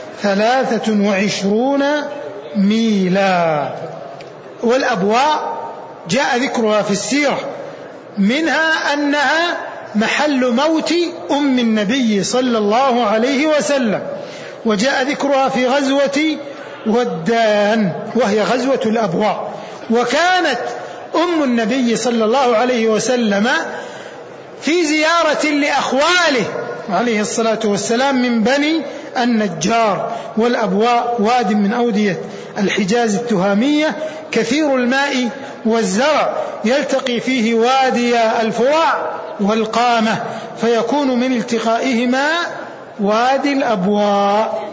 23 ميلا. والأبواء جاء ذكرها في السيرة، منها أنها محل موت أم النبي صلى الله عليه وسلم، وجاء ذكرها في غزوة ودان وهي غزوة الأبواء. وكانت أم النبي صلى الله عليه وسلم في زيارة لأخواله عليه الصلاة والسلام من بني النجار. والأبواء واد من أودية الحجاز التهامية كثير الماء والزرع، يلتقي فيه وادي الفرع والقامة، فيكون من التقائهما وادي الأبواء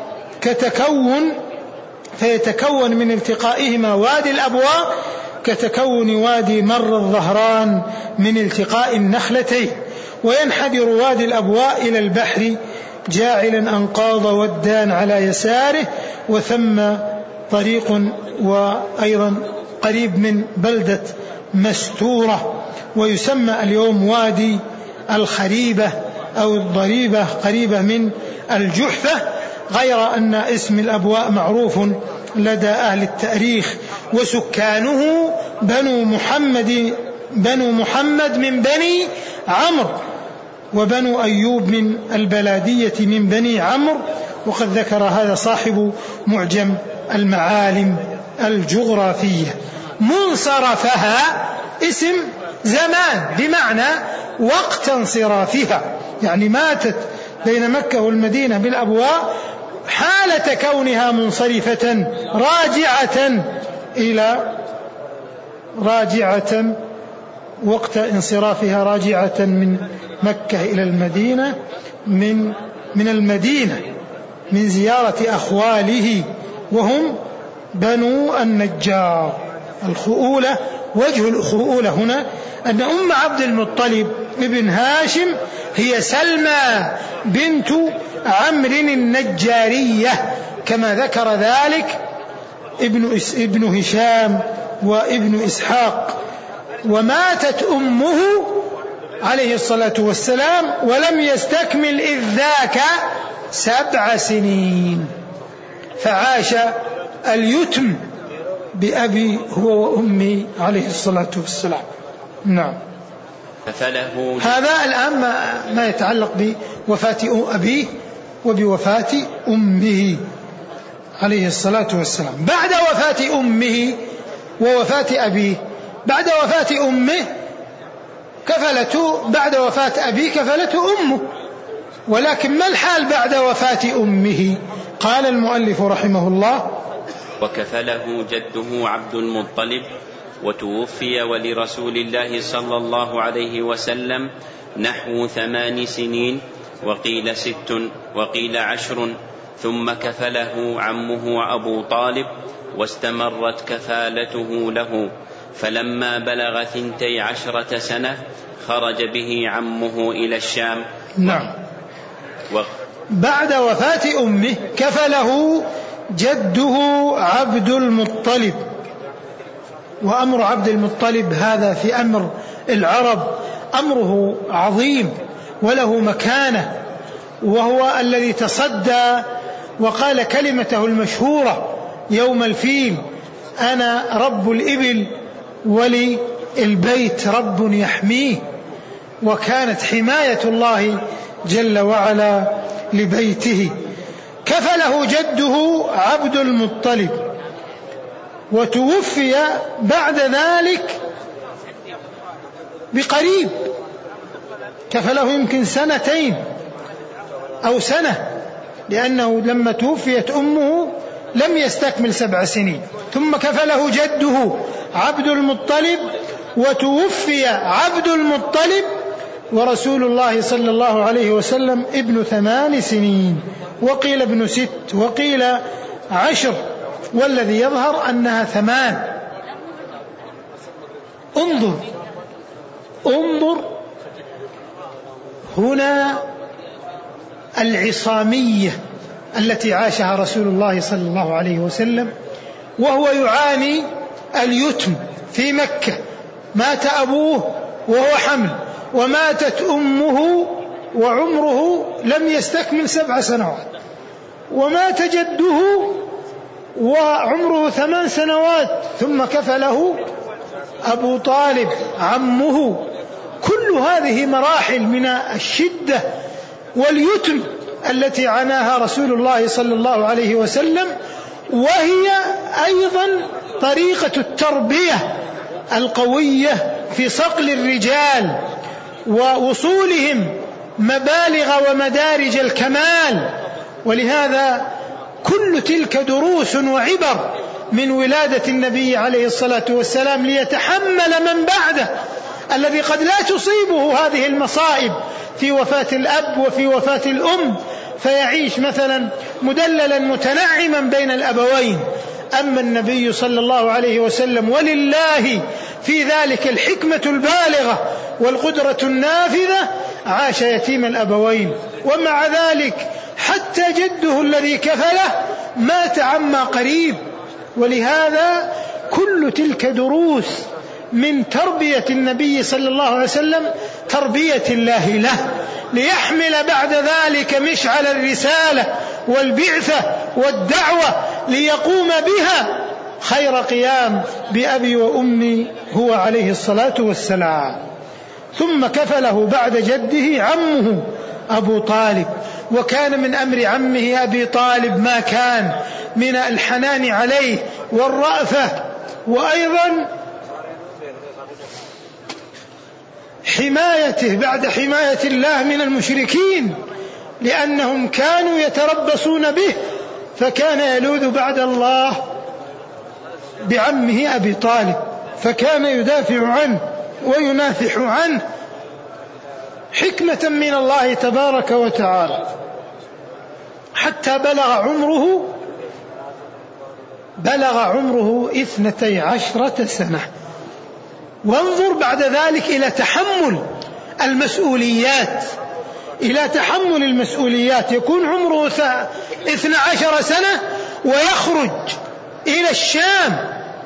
فيتكون من التقائهما وادي الأبواء كتكون وادي مر الظهران من التقاء النخلتين. وينحدر وادي الأبواء إلى البحر جاعلا أنقاض ودان على يساره، وثم طريق وأيضا قريب من بلدة مستورة، ويسمى اليوم وادي الخريبة أو الضريبة، قريبة من الجحفة، غير أن اسم الأبواء معروف لدى أهل التاريخ. وسكانه بنو محمد من بني عمرو وبنو أيوب من البلادية من بني عمرو، وقد ذكر هذا صاحب معجم المعالم الجغرافية. منصرفها اسم زمان بمعنى وقت انصرافها، يعني ماتت بين مكة والمدينة بالأبواء حالة كونها منصرفة راجعة وقت انصرافها راجعة من مكة إلى المدينة من المدينة من زيارة أخواله وهم بنو النجار. الخؤولة، وجه الخؤولة هنا أن أم عبد المطلب ابن هاشم هي سلمى بنت عمرو النجارية كما ذكر ذلك ابن هشام وابن إسحاق. وماتت أمه عليه الصلاة والسلام ولم يستكمل إذ ذاك 7 سنين، فعاش اليتم بأبي هو وأمي عليه الصلاة والسلام. نعم. هذا الآن ما يتعلق بوفاة أبيه وبوفاة أمه عليه الصلاة والسلام. بعد وفاة أمه ووفاة أبيه، بعد وفاة أمه كفلته، بعد وفاة أبيه كفلته أمه، ولكن ما الحال بعد وفاة أمه؟ قال المؤلف رحمه الله: وكفله جده عبد المطلب وتوفي ولرسول الله صلى الله عليه وسلم نحو 8 سنين، وقيل 6 وقيل 10، ثم كفله عمه أبو طالب واستمرت كفالته له، فلما بلغ 12 سنة خرج به عمه إلى الشام. نعم. بعد وفاة أمه كفله جده عبد المطلب. وأمر عبد المطلب هذا في أمر العرب أمره عظيم وله مكانة، وهو الذي تصدى وقال كلمته المشهورة يوم الفيل: أنا رب الإبل وللبيت رب يحميه. وكانت حماية الله جل وعلا لبيته. كفله جده عبد المطلب وتوفي بعد ذلك بقريب، كفله يمكن 2 أو سنة، لأنه لما توفيت أمه لم يستكمل 7 سنين. ثم كفله جده عبد المطلب وتوفي عبد المطلب ورسول الله صلى الله عليه وسلم ابن 8 سنين، وقيل ابن 6 وقيل 10، والذي يظهر أنها 8. انظر هنا العصامية التي عاشها رسول الله صلى الله عليه وسلم وهو يعاني اليتم في مكة. مات أبوه وهو حمل، وماتت أمه وعمره لم يستكمل 7 سنوات، ومات جده وعمره 8 سنوات، ثم كفله أبو طالب عمه. كل هذه مراحل من الشدة واليتم التي عناها رسول الله صلى الله عليه وسلم، وهي أيضا طريقة التربية القوية في صقل الرجال ووصولهم مبالغ ومدارج الكمال. ولهذا كل تلك دروس وعبر من ولادة النبي عليه الصلاة والسلام ليتحمل من بعده الذي قد لا تصيبه هذه المصائب في وفاة الأب وفي وفاة الأم، فيعيش مثلا مدللا متنعما بين الأبوين. أما النبي صلى الله عليه وسلم ولله في ذلك الحكمة البالغة والقدرة النافذة عاش يتيم الأبوين، ومع ذلك حتى جده الذي كفله مات عما قريب. ولهذا كل تلك دروس من تربية النبي صلى الله عليه وسلم تربية الله له، ليحمل بعد ذلك مشعل الرسالة والبعثة والدعوة ليقوم بها خير قيام بأبي وأمي هو عليه الصلاة والسلام. ثم كفله بعد جده عمه أبو طالب. وكان من أمر عمه أبي طالب ما كان من الحنان عليه والرأفة، وأيضا حمايته بعد حماية الله من المشركين، لأنهم كانوا يتربصون به، فكان يلوذ بعد الله بعمه أبي طالب، فكان يدافع عنه وينافح عنه حكمة من الله تبارك وتعالى، حتى بلغ عمره 12 سنة. وانظر بعد ذلك إلى تحمل المسؤوليات، يكون عمره 12 سنة ويخرج إلى الشام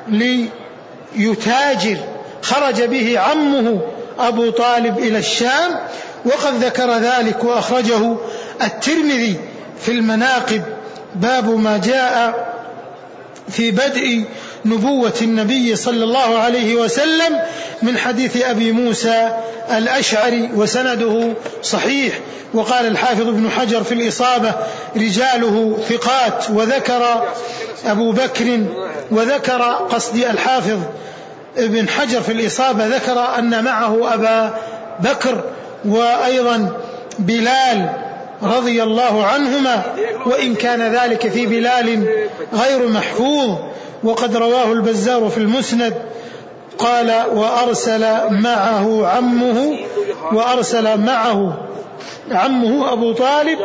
ليتاجر. خرج به عمه أبو طالب إلى الشام، وقد ذكر ذلك وأخرجه الترمذي في المناقب، باب ما جاء في بدء نبوة النبي صلى الله عليه وسلم من حديث أبي موسى الأشعري، وسنده صحيح. وقال الحافظ ابن حجر في الإصابة رجاله ثقات، وذكر أبو بكر وذكر قصدي الحافظ ابن حجر في الإصابة ذكر أن معه أبا بكر وأيضا بلال رضي الله عنهما، وإن كان ذلك في بلال غير محفوظ. وقد رواه البزار في المسند قال وأرسل معه عمه أبو طالب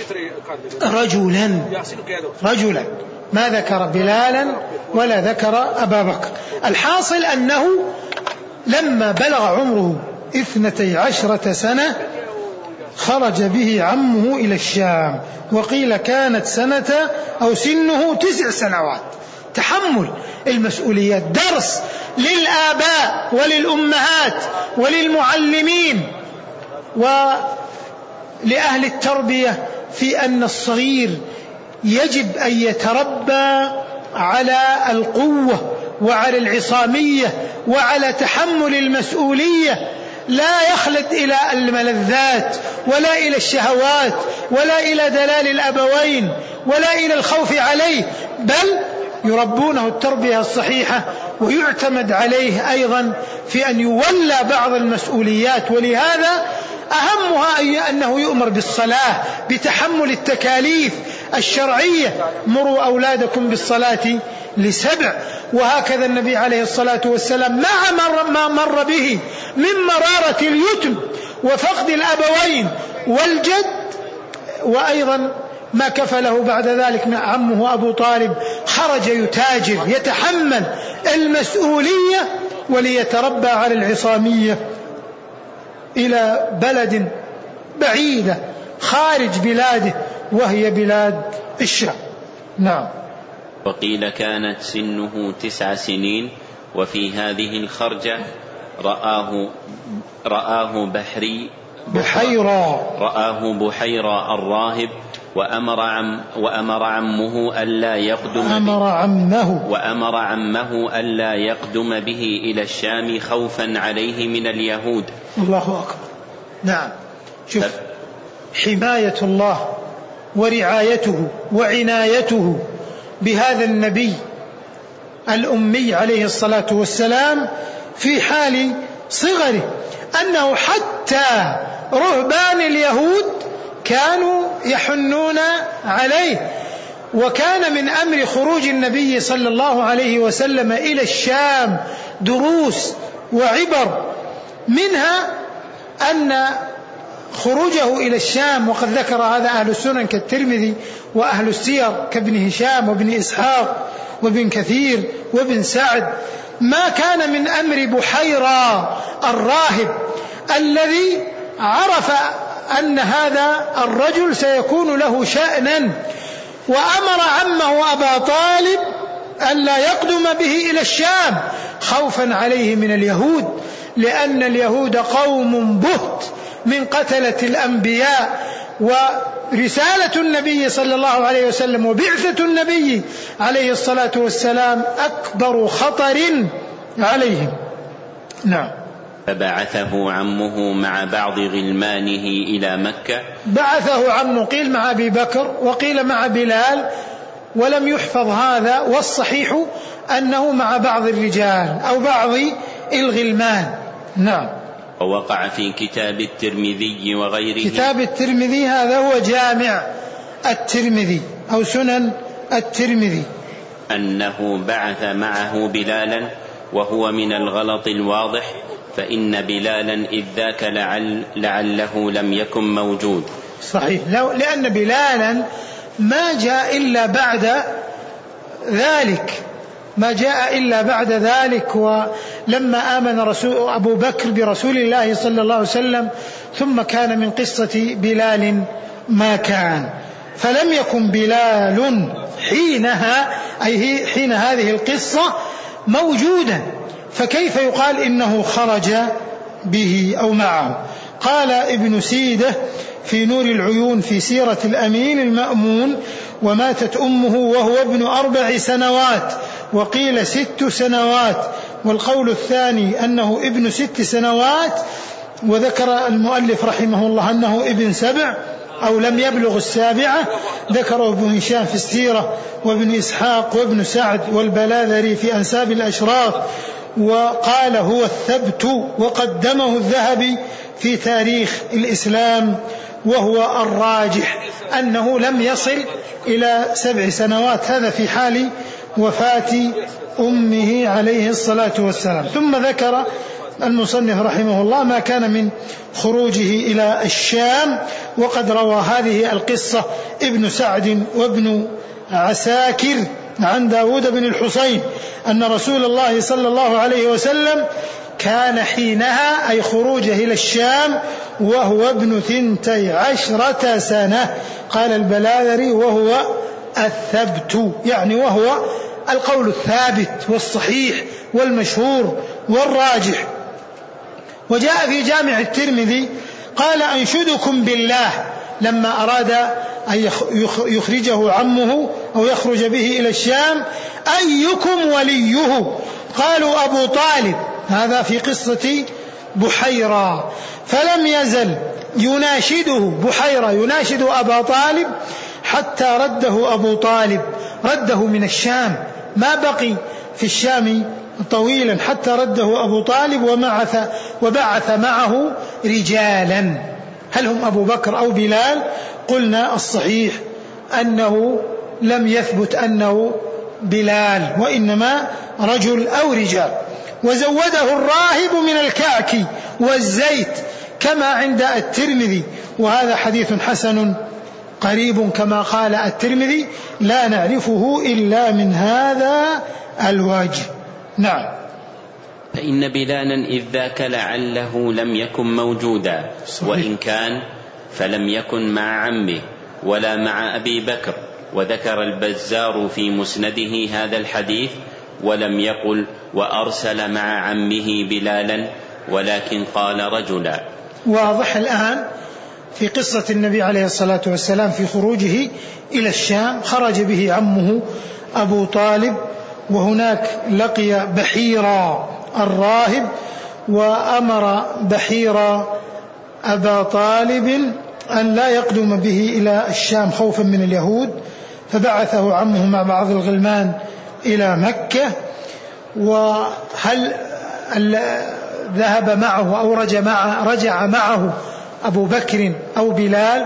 رجلا، ما ذكر بلالا ولا ذكر أبا بكر. الحاصل أنه لما بلغ عمره 12 سنة خرج به عمه إلى الشام، وقيل كانت سنه 9 سنوات. تحمل المسؤوليات درس للآباء وللأمهات وللمعلمين ولأهل التربية في أن الصغير يجب أن يتربى على القوة وعلى العصامية وعلى تحمل المسؤولية، لا يخلد إلى الملذات ولا إلى الشهوات ولا إلى دلال الأبوين ولا إلى الخوف عليه، بل يربونه التربية الصحيحة، ويعتمد عليه أيضا في أن يولى بعض المسؤوليات. ولهذا أهمها أنه يؤمر بالصلاة بتحمل التكاليف الشرعية، مروا أولادكم بالصلاة ل7. وهكذا النبي عليه الصلاة والسلام مع ما مر به من مرارة اليتم وفقد الأبوين والجد، وأيضا ما كفله بعد ذلك مع عمه أبو طالب، خرج يتاجر يتحمل المسؤولية وليتربى على العصامية إلى بلد بعيدة خارج بلاده وهي بلاد الشام. نعم. وقيل كانت سنه 9 سنين. وفي هذه الخرجة رآه بحيرة الراهب، وأمر عمه ألا يقدم به إلى الشام خوفا عليه من اليهود. الله أكبر. نعم. شوف حماية الله ورعايته وعنايته بهذا النبي الأمي عليه الصلاة والسلام في حال صغره، أنه حتى رهبان اليهود كانوا يحنون عليه. وكان من أمر خروج النبي صلى الله عليه وسلم إلى الشام دروس وعبر، منها أن خروجه إلى الشام، وقد ذكر هذا أهل السنن كالترمذي وأهل السير كابن هشام وابن إسحاق وابن كثير وابن سعد، ما كان من أمر بحيرة الراهب الذي عرف أن هذا الرجل سيكون له شأنا، وأمر عمه أبا طالب ألا يقدم به إلى الشام خوفا عليه من اليهود، لأن اليهود قوم بهت من قتلة الأنبياء، ورسالة النبي صلى الله عليه وسلم وبعثة النبي عليه الصلاة والسلام أكبر خطر عليهم. نعم. فبعثه عمه مع بعض غلمانه إلى مكة. بعثه عمه، قيل مع أبي بكر وقيل مع بلال، ولم يحفظ هذا، والصحيح أنه مع بعض الرجال أو بعض الغلمان. نعم. ووقع في كتاب الترمذي وغيره. كتاب الترمذي هذا هو جامع الترمذي أو سنن الترمذي، أنه بعث معه بلالا، وهو من الغلط الواضح، فإن بلالا إذ ذاك لعله لم يكن موجود. صحيح، لأن بلالا ما جاء إلا بعد ذلك، ولما آمن أبو بكر برسول الله صلى الله عليه وسلم ثم كان من قصة بلال ما كان، فلم يكن بلال حينها أي حين هذه القصة موجودا، فكيف يقال إنه خرج به أو معه؟ قال ابن سيدة في نور العيون في سيرة الأمين المأمون: وماتت أمه وهو ابن 4 سنوات، وقيل 6 سنوات، والقول الثاني أنه ابن 6 سنوات، وذكر المؤلف رحمه الله أنه ابن 7 أو لم يبلغ 7، ذكره ابن هشام في السيرة وابن إسحاق وابن سعد والبلاذري في أنساب الأشراف، وقال هو الثبت، وقدمه الذهبي في تاريخ الإسلام، وهو الراجح أنه لم يصل إلى 7 سنوات، هذا في حال وفاة أمه عليه الصلاة والسلام. ثم ذكر المصنف رحمه الله ما كان من خروجه إلى الشام، وقد روى هذه القصة ابن سعد وابن عساكر عن داود بن الحصين أن رسول الله صلى الله عليه وسلم كان حينها أي خروجه إلى الشام وهو ابن 12 سنة. قال البلاذري وهو الثبت، يعني وهو القول الثابت والصحيح والمشهور والراجح. وجاء في جامع الترمذي قال: أنشدكم بالله، لما أراد أن يخرجه عمه أو يخرج به إلى الشام: أيكم وليه؟ قالوا أبو طالب، هذا في قصة بحيرة، فلم يزل يناشده بحيرة يناشد أبا طالب حتى رده أبو طالب، رده من الشام، ما بقي في الشام طويلا حتى رده أبو طالب وبعث معه رجالا. هل هم أبو بكر أو بلال؟ قلنا الصحيح أنه لم يثبت أنه بلال، وإنما رجل أو رجال. وزوده الراهب من الكعك والزيت كما عند الترمذي، وهذا حديث حسن قريب كما قال الترمذي، لا نعرفه إلا من هذا الوجه. نعم. فإن بلالا إذ ذاك لعله لم يكن موجودا، وإن كان فلم يكن مع عمه ولا مع أبي بكر. وذكر البزار في مسنده هذا الحديث، ولم يقل وأرسل مع عمه بلالا، ولكن قال رجلا. واضح الآن في قصة النبي عليه الصلاة والسلام في خروجه إلى الشام، خرج به عمه أبو طالب، وهناك لقي بحيرة الراهب، وأمر بحيرة أبا طالب أن لا يقدم به إلى الشام خوفا من اليهود، فبعثه عمه مع بعض الغلمان إلى مكة. وهل ذهب معه أو رجع معه أبو بكر أو بلال؟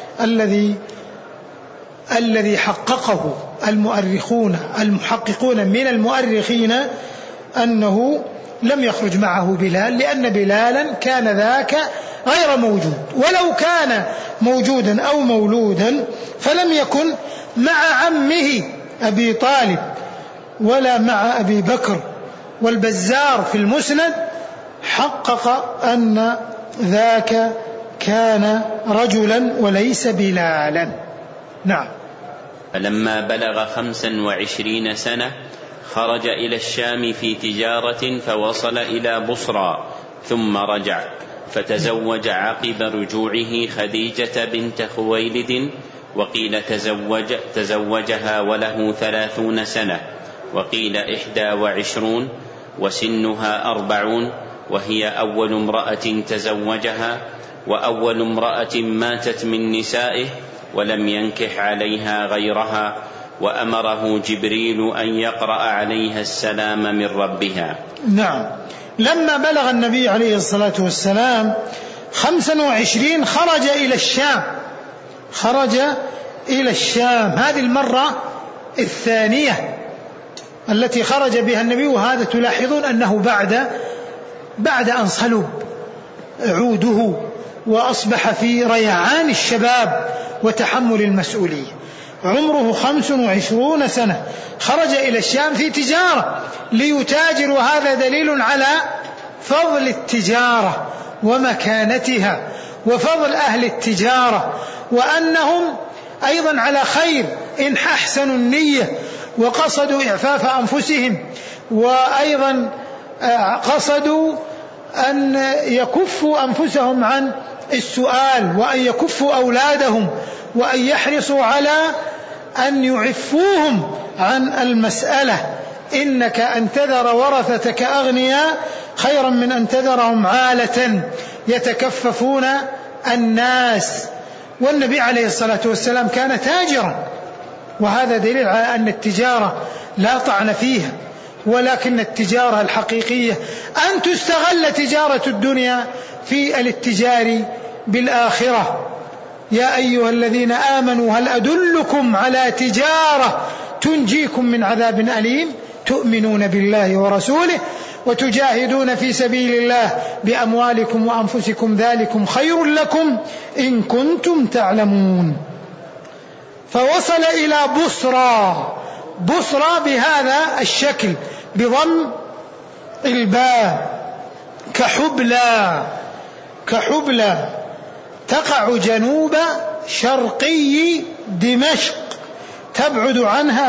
الذي حققه المحققون من المؤرخين أنه لم يخرج معه بلال، لأن بلالا كان ذاك غير موجود، ولو كان موجودا أو مولودا فلم يكن مع عمه أبي طالب ولا مع أبي بكر. والبزار في المسند حقق أن ذاك كان رجلا وليس بلالا. نعم. فلما بلغ 25 سنة خرج إلى الشام في تجارة، فوصل إلى بصرى ثم رجع، فتزوج عقب رجوعه خديجة بنت خويلد، وقيل تزوجها وله 30 سنة، وقيل 21 وسنها 40، وهي أول امرأة تزوجها وأول امرأة ماتت من نسائه ولم ينكح عليها غيرها، وأمره جبريل أن يقرأ عليها السلام من ربها. نعم. لما بلغ النبي عليه الصلاة والسلام 25 خرج إلى الشام. هذه المرة الثانية التي خرج بها النبي، وهذا تلاحظون أنه بعد أن صلب عوده وأصبح في ريعان الشباب وتحمل المسؤولية. عمره 25 سنة، خرج إلى الشام في تجارة ليتاجر، وهذا دليل على فضل التجارة ومكانتها وفضل أهل التجارة، وأنهم أيضا على خير إن أحسنوا النية وقصدوا إعفاف أنفسهم، وأيضا قصدوا أن يكفوا أنفسهم عن السؤال، وأن يكفوا أولادهم، وأن يحرصوا على أن يعفوهم عن المسألة. إنك أن تذر ورثتك أغنياء خيرا من أن تذرهم عالة يتكففون الناس. والنبي عليه الصلاة والسلام كان تاجرا، وهذا دليل على أن التجارة لا طعن فيها، ولكن التجارة الحقيقية أن تستغل تجارة الدنيا في الاتجار بالآخرة. يا أيها الذين آمنوا هل أدلكم على تجارة تنجيكم من عذاب أليم تؤمنون بالله ورسوله وتجاهدون في سبيل الله بأموالكم وأنفسكم ذلكم خير لكم إن كنتم تعلمون. فوصل إلى بصرى بهذا الشكل بضم الباء، كحبلى تقع جنوب شرقي دمشق، تبعد عنها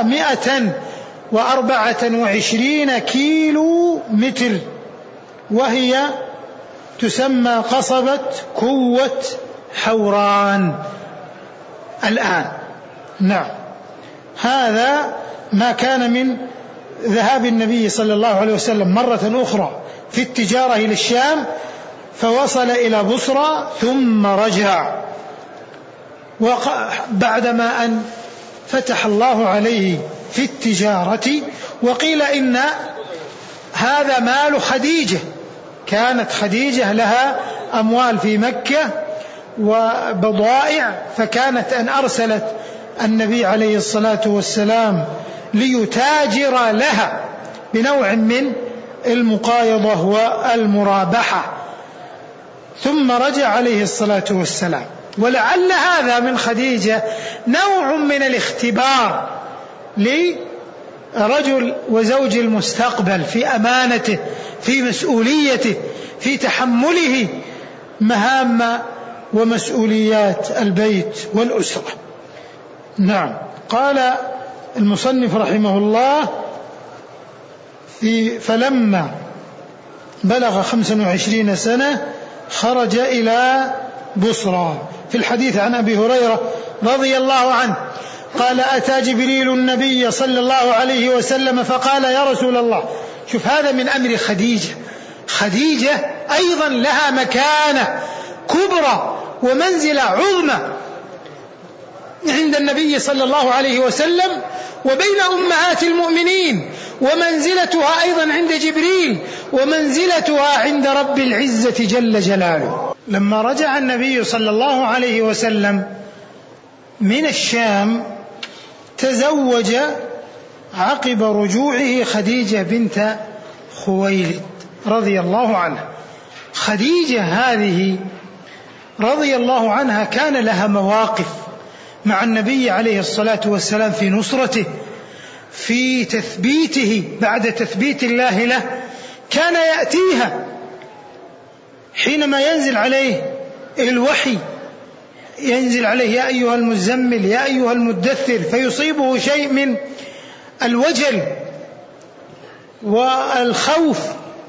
124 كيلو متر، وهي تسمى قصبة كوة حوران الآن. نعم. هذا ما كان من ذهاب النبي صلى الله عليه وسلم مرة أخرى في التجارة إلى الشام، فوصل إلى بصرى ثم رجع، بعدما أن فتح الله عليه في التجارة. وقيل إن هذا مال خديجة، كانت خديجة لها أموال في مكة وبضائع، فكانت أن أرسلت النبي عليه الصلاة والسلام ليتاجر لها بنوع من المقايضة والمرابحة، ثم رجع عليه الصلاة والسلام. ولعل هذا من خديجة نوع من الاختبار لرجل وزوج المستقبل في أمانته، في مسؤوليته، في تحمله مهام ومسؤوليات البيت والأسرة. نعم. قال المصنف رحمه الله فلما بلغ 25 سنة خرج إلى بصرى. في الحديث عن أبي هريرة رضي الله عنه قال أتى جبريل النبي صلى الله عليه وسلم فقال يا رسول الله. شوف هذا من أمر خديجة أيضا لها مكانة كبرى ومنزلة عظمى عند النبي صلى الله عليه وسلم وبين أمهات المؤمنين، ومنزلتها أيضا عند جبريل، ومنزلتها عند رب العزة جل جلاله. لما رجع النبي صلى الله عليه وسلم من الشام تزوج عقب رجوعه خديجة بنت خويلد رضي الله عنها. خديجة هذه رضي الله عنها كان لها مواقف مع النبي عليه الصلاة والسلام في نصرته، في تثبيته بعد تثبيت الله له. كان يأتيها حينما ينزل عليه الوحي، ينزل عليه يا أيها المزمل يا أيها المدثر، فيصيبه شيء من الوجل والخوف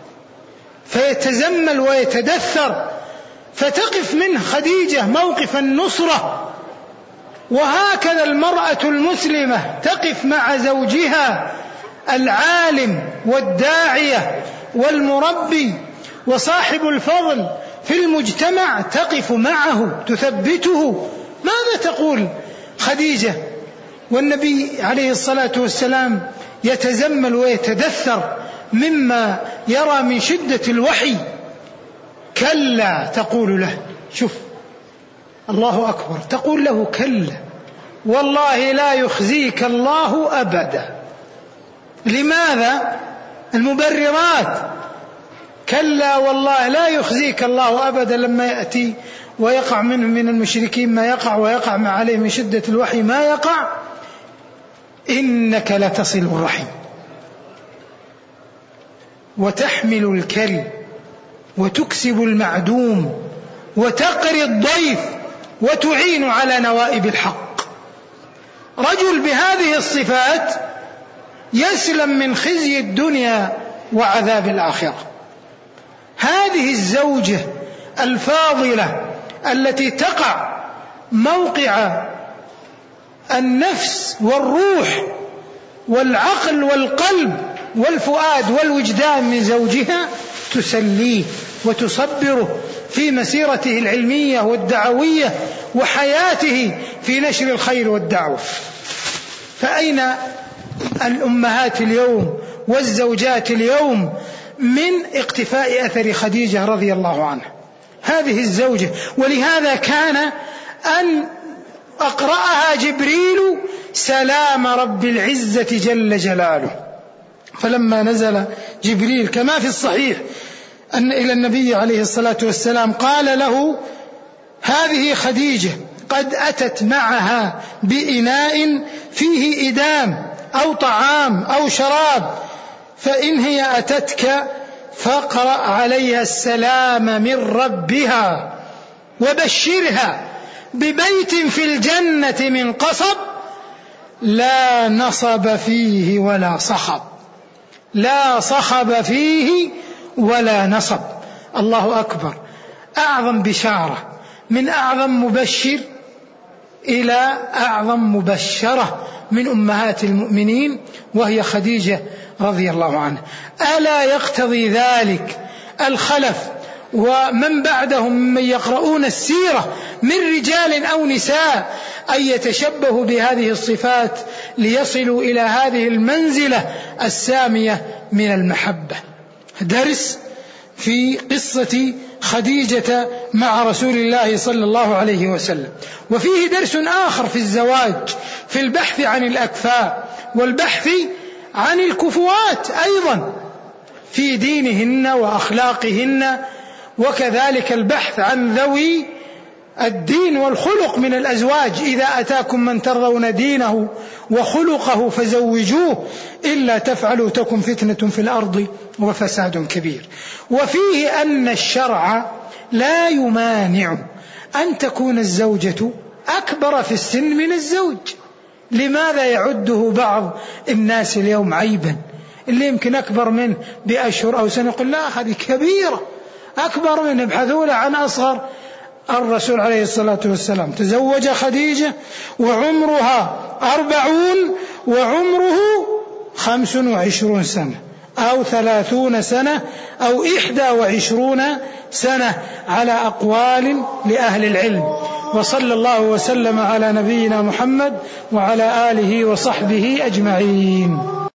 فيتزمل ويتدثر، فتقف منه خديجة موقف النصرة. وهكذا المرأة المسلمة تقف مع زوجها العالم والداعية والمربي وصاحب الفضل في المجتمع تقف معه تثبته. ماذا تقول خديجة والنبي عليه الصلاة والسلام يتزمل ويتدثر مما يرى من شدة الوحي؟ كلا تقول له، شوف الله أكبر، تقول له كلا والله لا يخزيك الله أبدا. لماذا؟ المبررات. كلا والله لا يخزيك الله أبدا لما يأتي ويقع منهم من المشركين ما يقع ويقع ما عليه من شدة الوحي ما يقع. إنك لتصل الرحم وتحمل الكل وتكسب المعدوم وتقري الضيف وتعين على نوائب الحق. رجل بهذه الصفات يسلم من خزي الدنيا وعذاب الآخرة. هذه الزوجة الفاضلة التي تقع موقع النفس والروح والعقل والقلب والفؤاد والوجدان من زوجها تسليه وتصبره في مسيرته العلمية والدعوية وحياته في نشر الخير والدعوة. فأين الأمهات اليوم والزوجات اليوم من اقتفاء أثر خديجة رضي الله عنها؟ هذه الزوجة. ولهذا كان أن أقرأها جبريل سلام رب العزة جل جلاله. فلما نزل جبريل كما في الصحيح أن إلى النبي عليه الصلاة والسلام قال له هذه خديجة قد أتت معها بإناء فيه إدام أو طعام أو شراب، فإن هي أتتك فاقرأ عليها السلام من ربها وبشرها ببيت في الجنة من قصب لا نصب فيه ولا صخب، لا صخب فيه ولا نصب. الله أكبر. أعظم بشارة من أعظم مبشر إلى أعظم مبشرة من أمهات المؤمنين وهي خديجة رضي الله عنها. ألا يقتضي ذلك الخلف ومن بعدهم ممن يقرؤون السيرة من رجال أو نساء أن يتشبهوا بهذه الصفات ليصلوا إلى هذه المنزلة السامية من المحبة؟ درس في قصة خديجة مع رسول الله صلى الله عليه وسلم. وفيه درس آخر في الزواج، في البحث عن الأكفاء والبحث عن الكفوات أيضا في دينهن وأخلاقهن، وكذلك البحث عن ذوي الدين والخلق من الأزواج. إذا أتاكم من ترضون دينه وخلقه فزوجوه إلا تفعلوا تكن فتنة في الأرض وفساد كبير. وفيه أن الشرع لا يمانع أن تكون الزوجة أكبر في السن من الزوج. لماذا يعده بعض الناس اليوم عيبا؟ اللي يمكن أكبر منه بأشهر أو سنة يقول لا هذه كبيرة، أكبر منه ابحثوا له عن أصغر. الرسول عليه الصلاة والسلام تزوج خديجة وعمرها 40 وعمره 25 سنة أو 30 سنة أو 21 سنة على أقوال لأهل العلم. وصلى الله وسلم على نبينا محمد وعلى آله وصحبه أجمعين.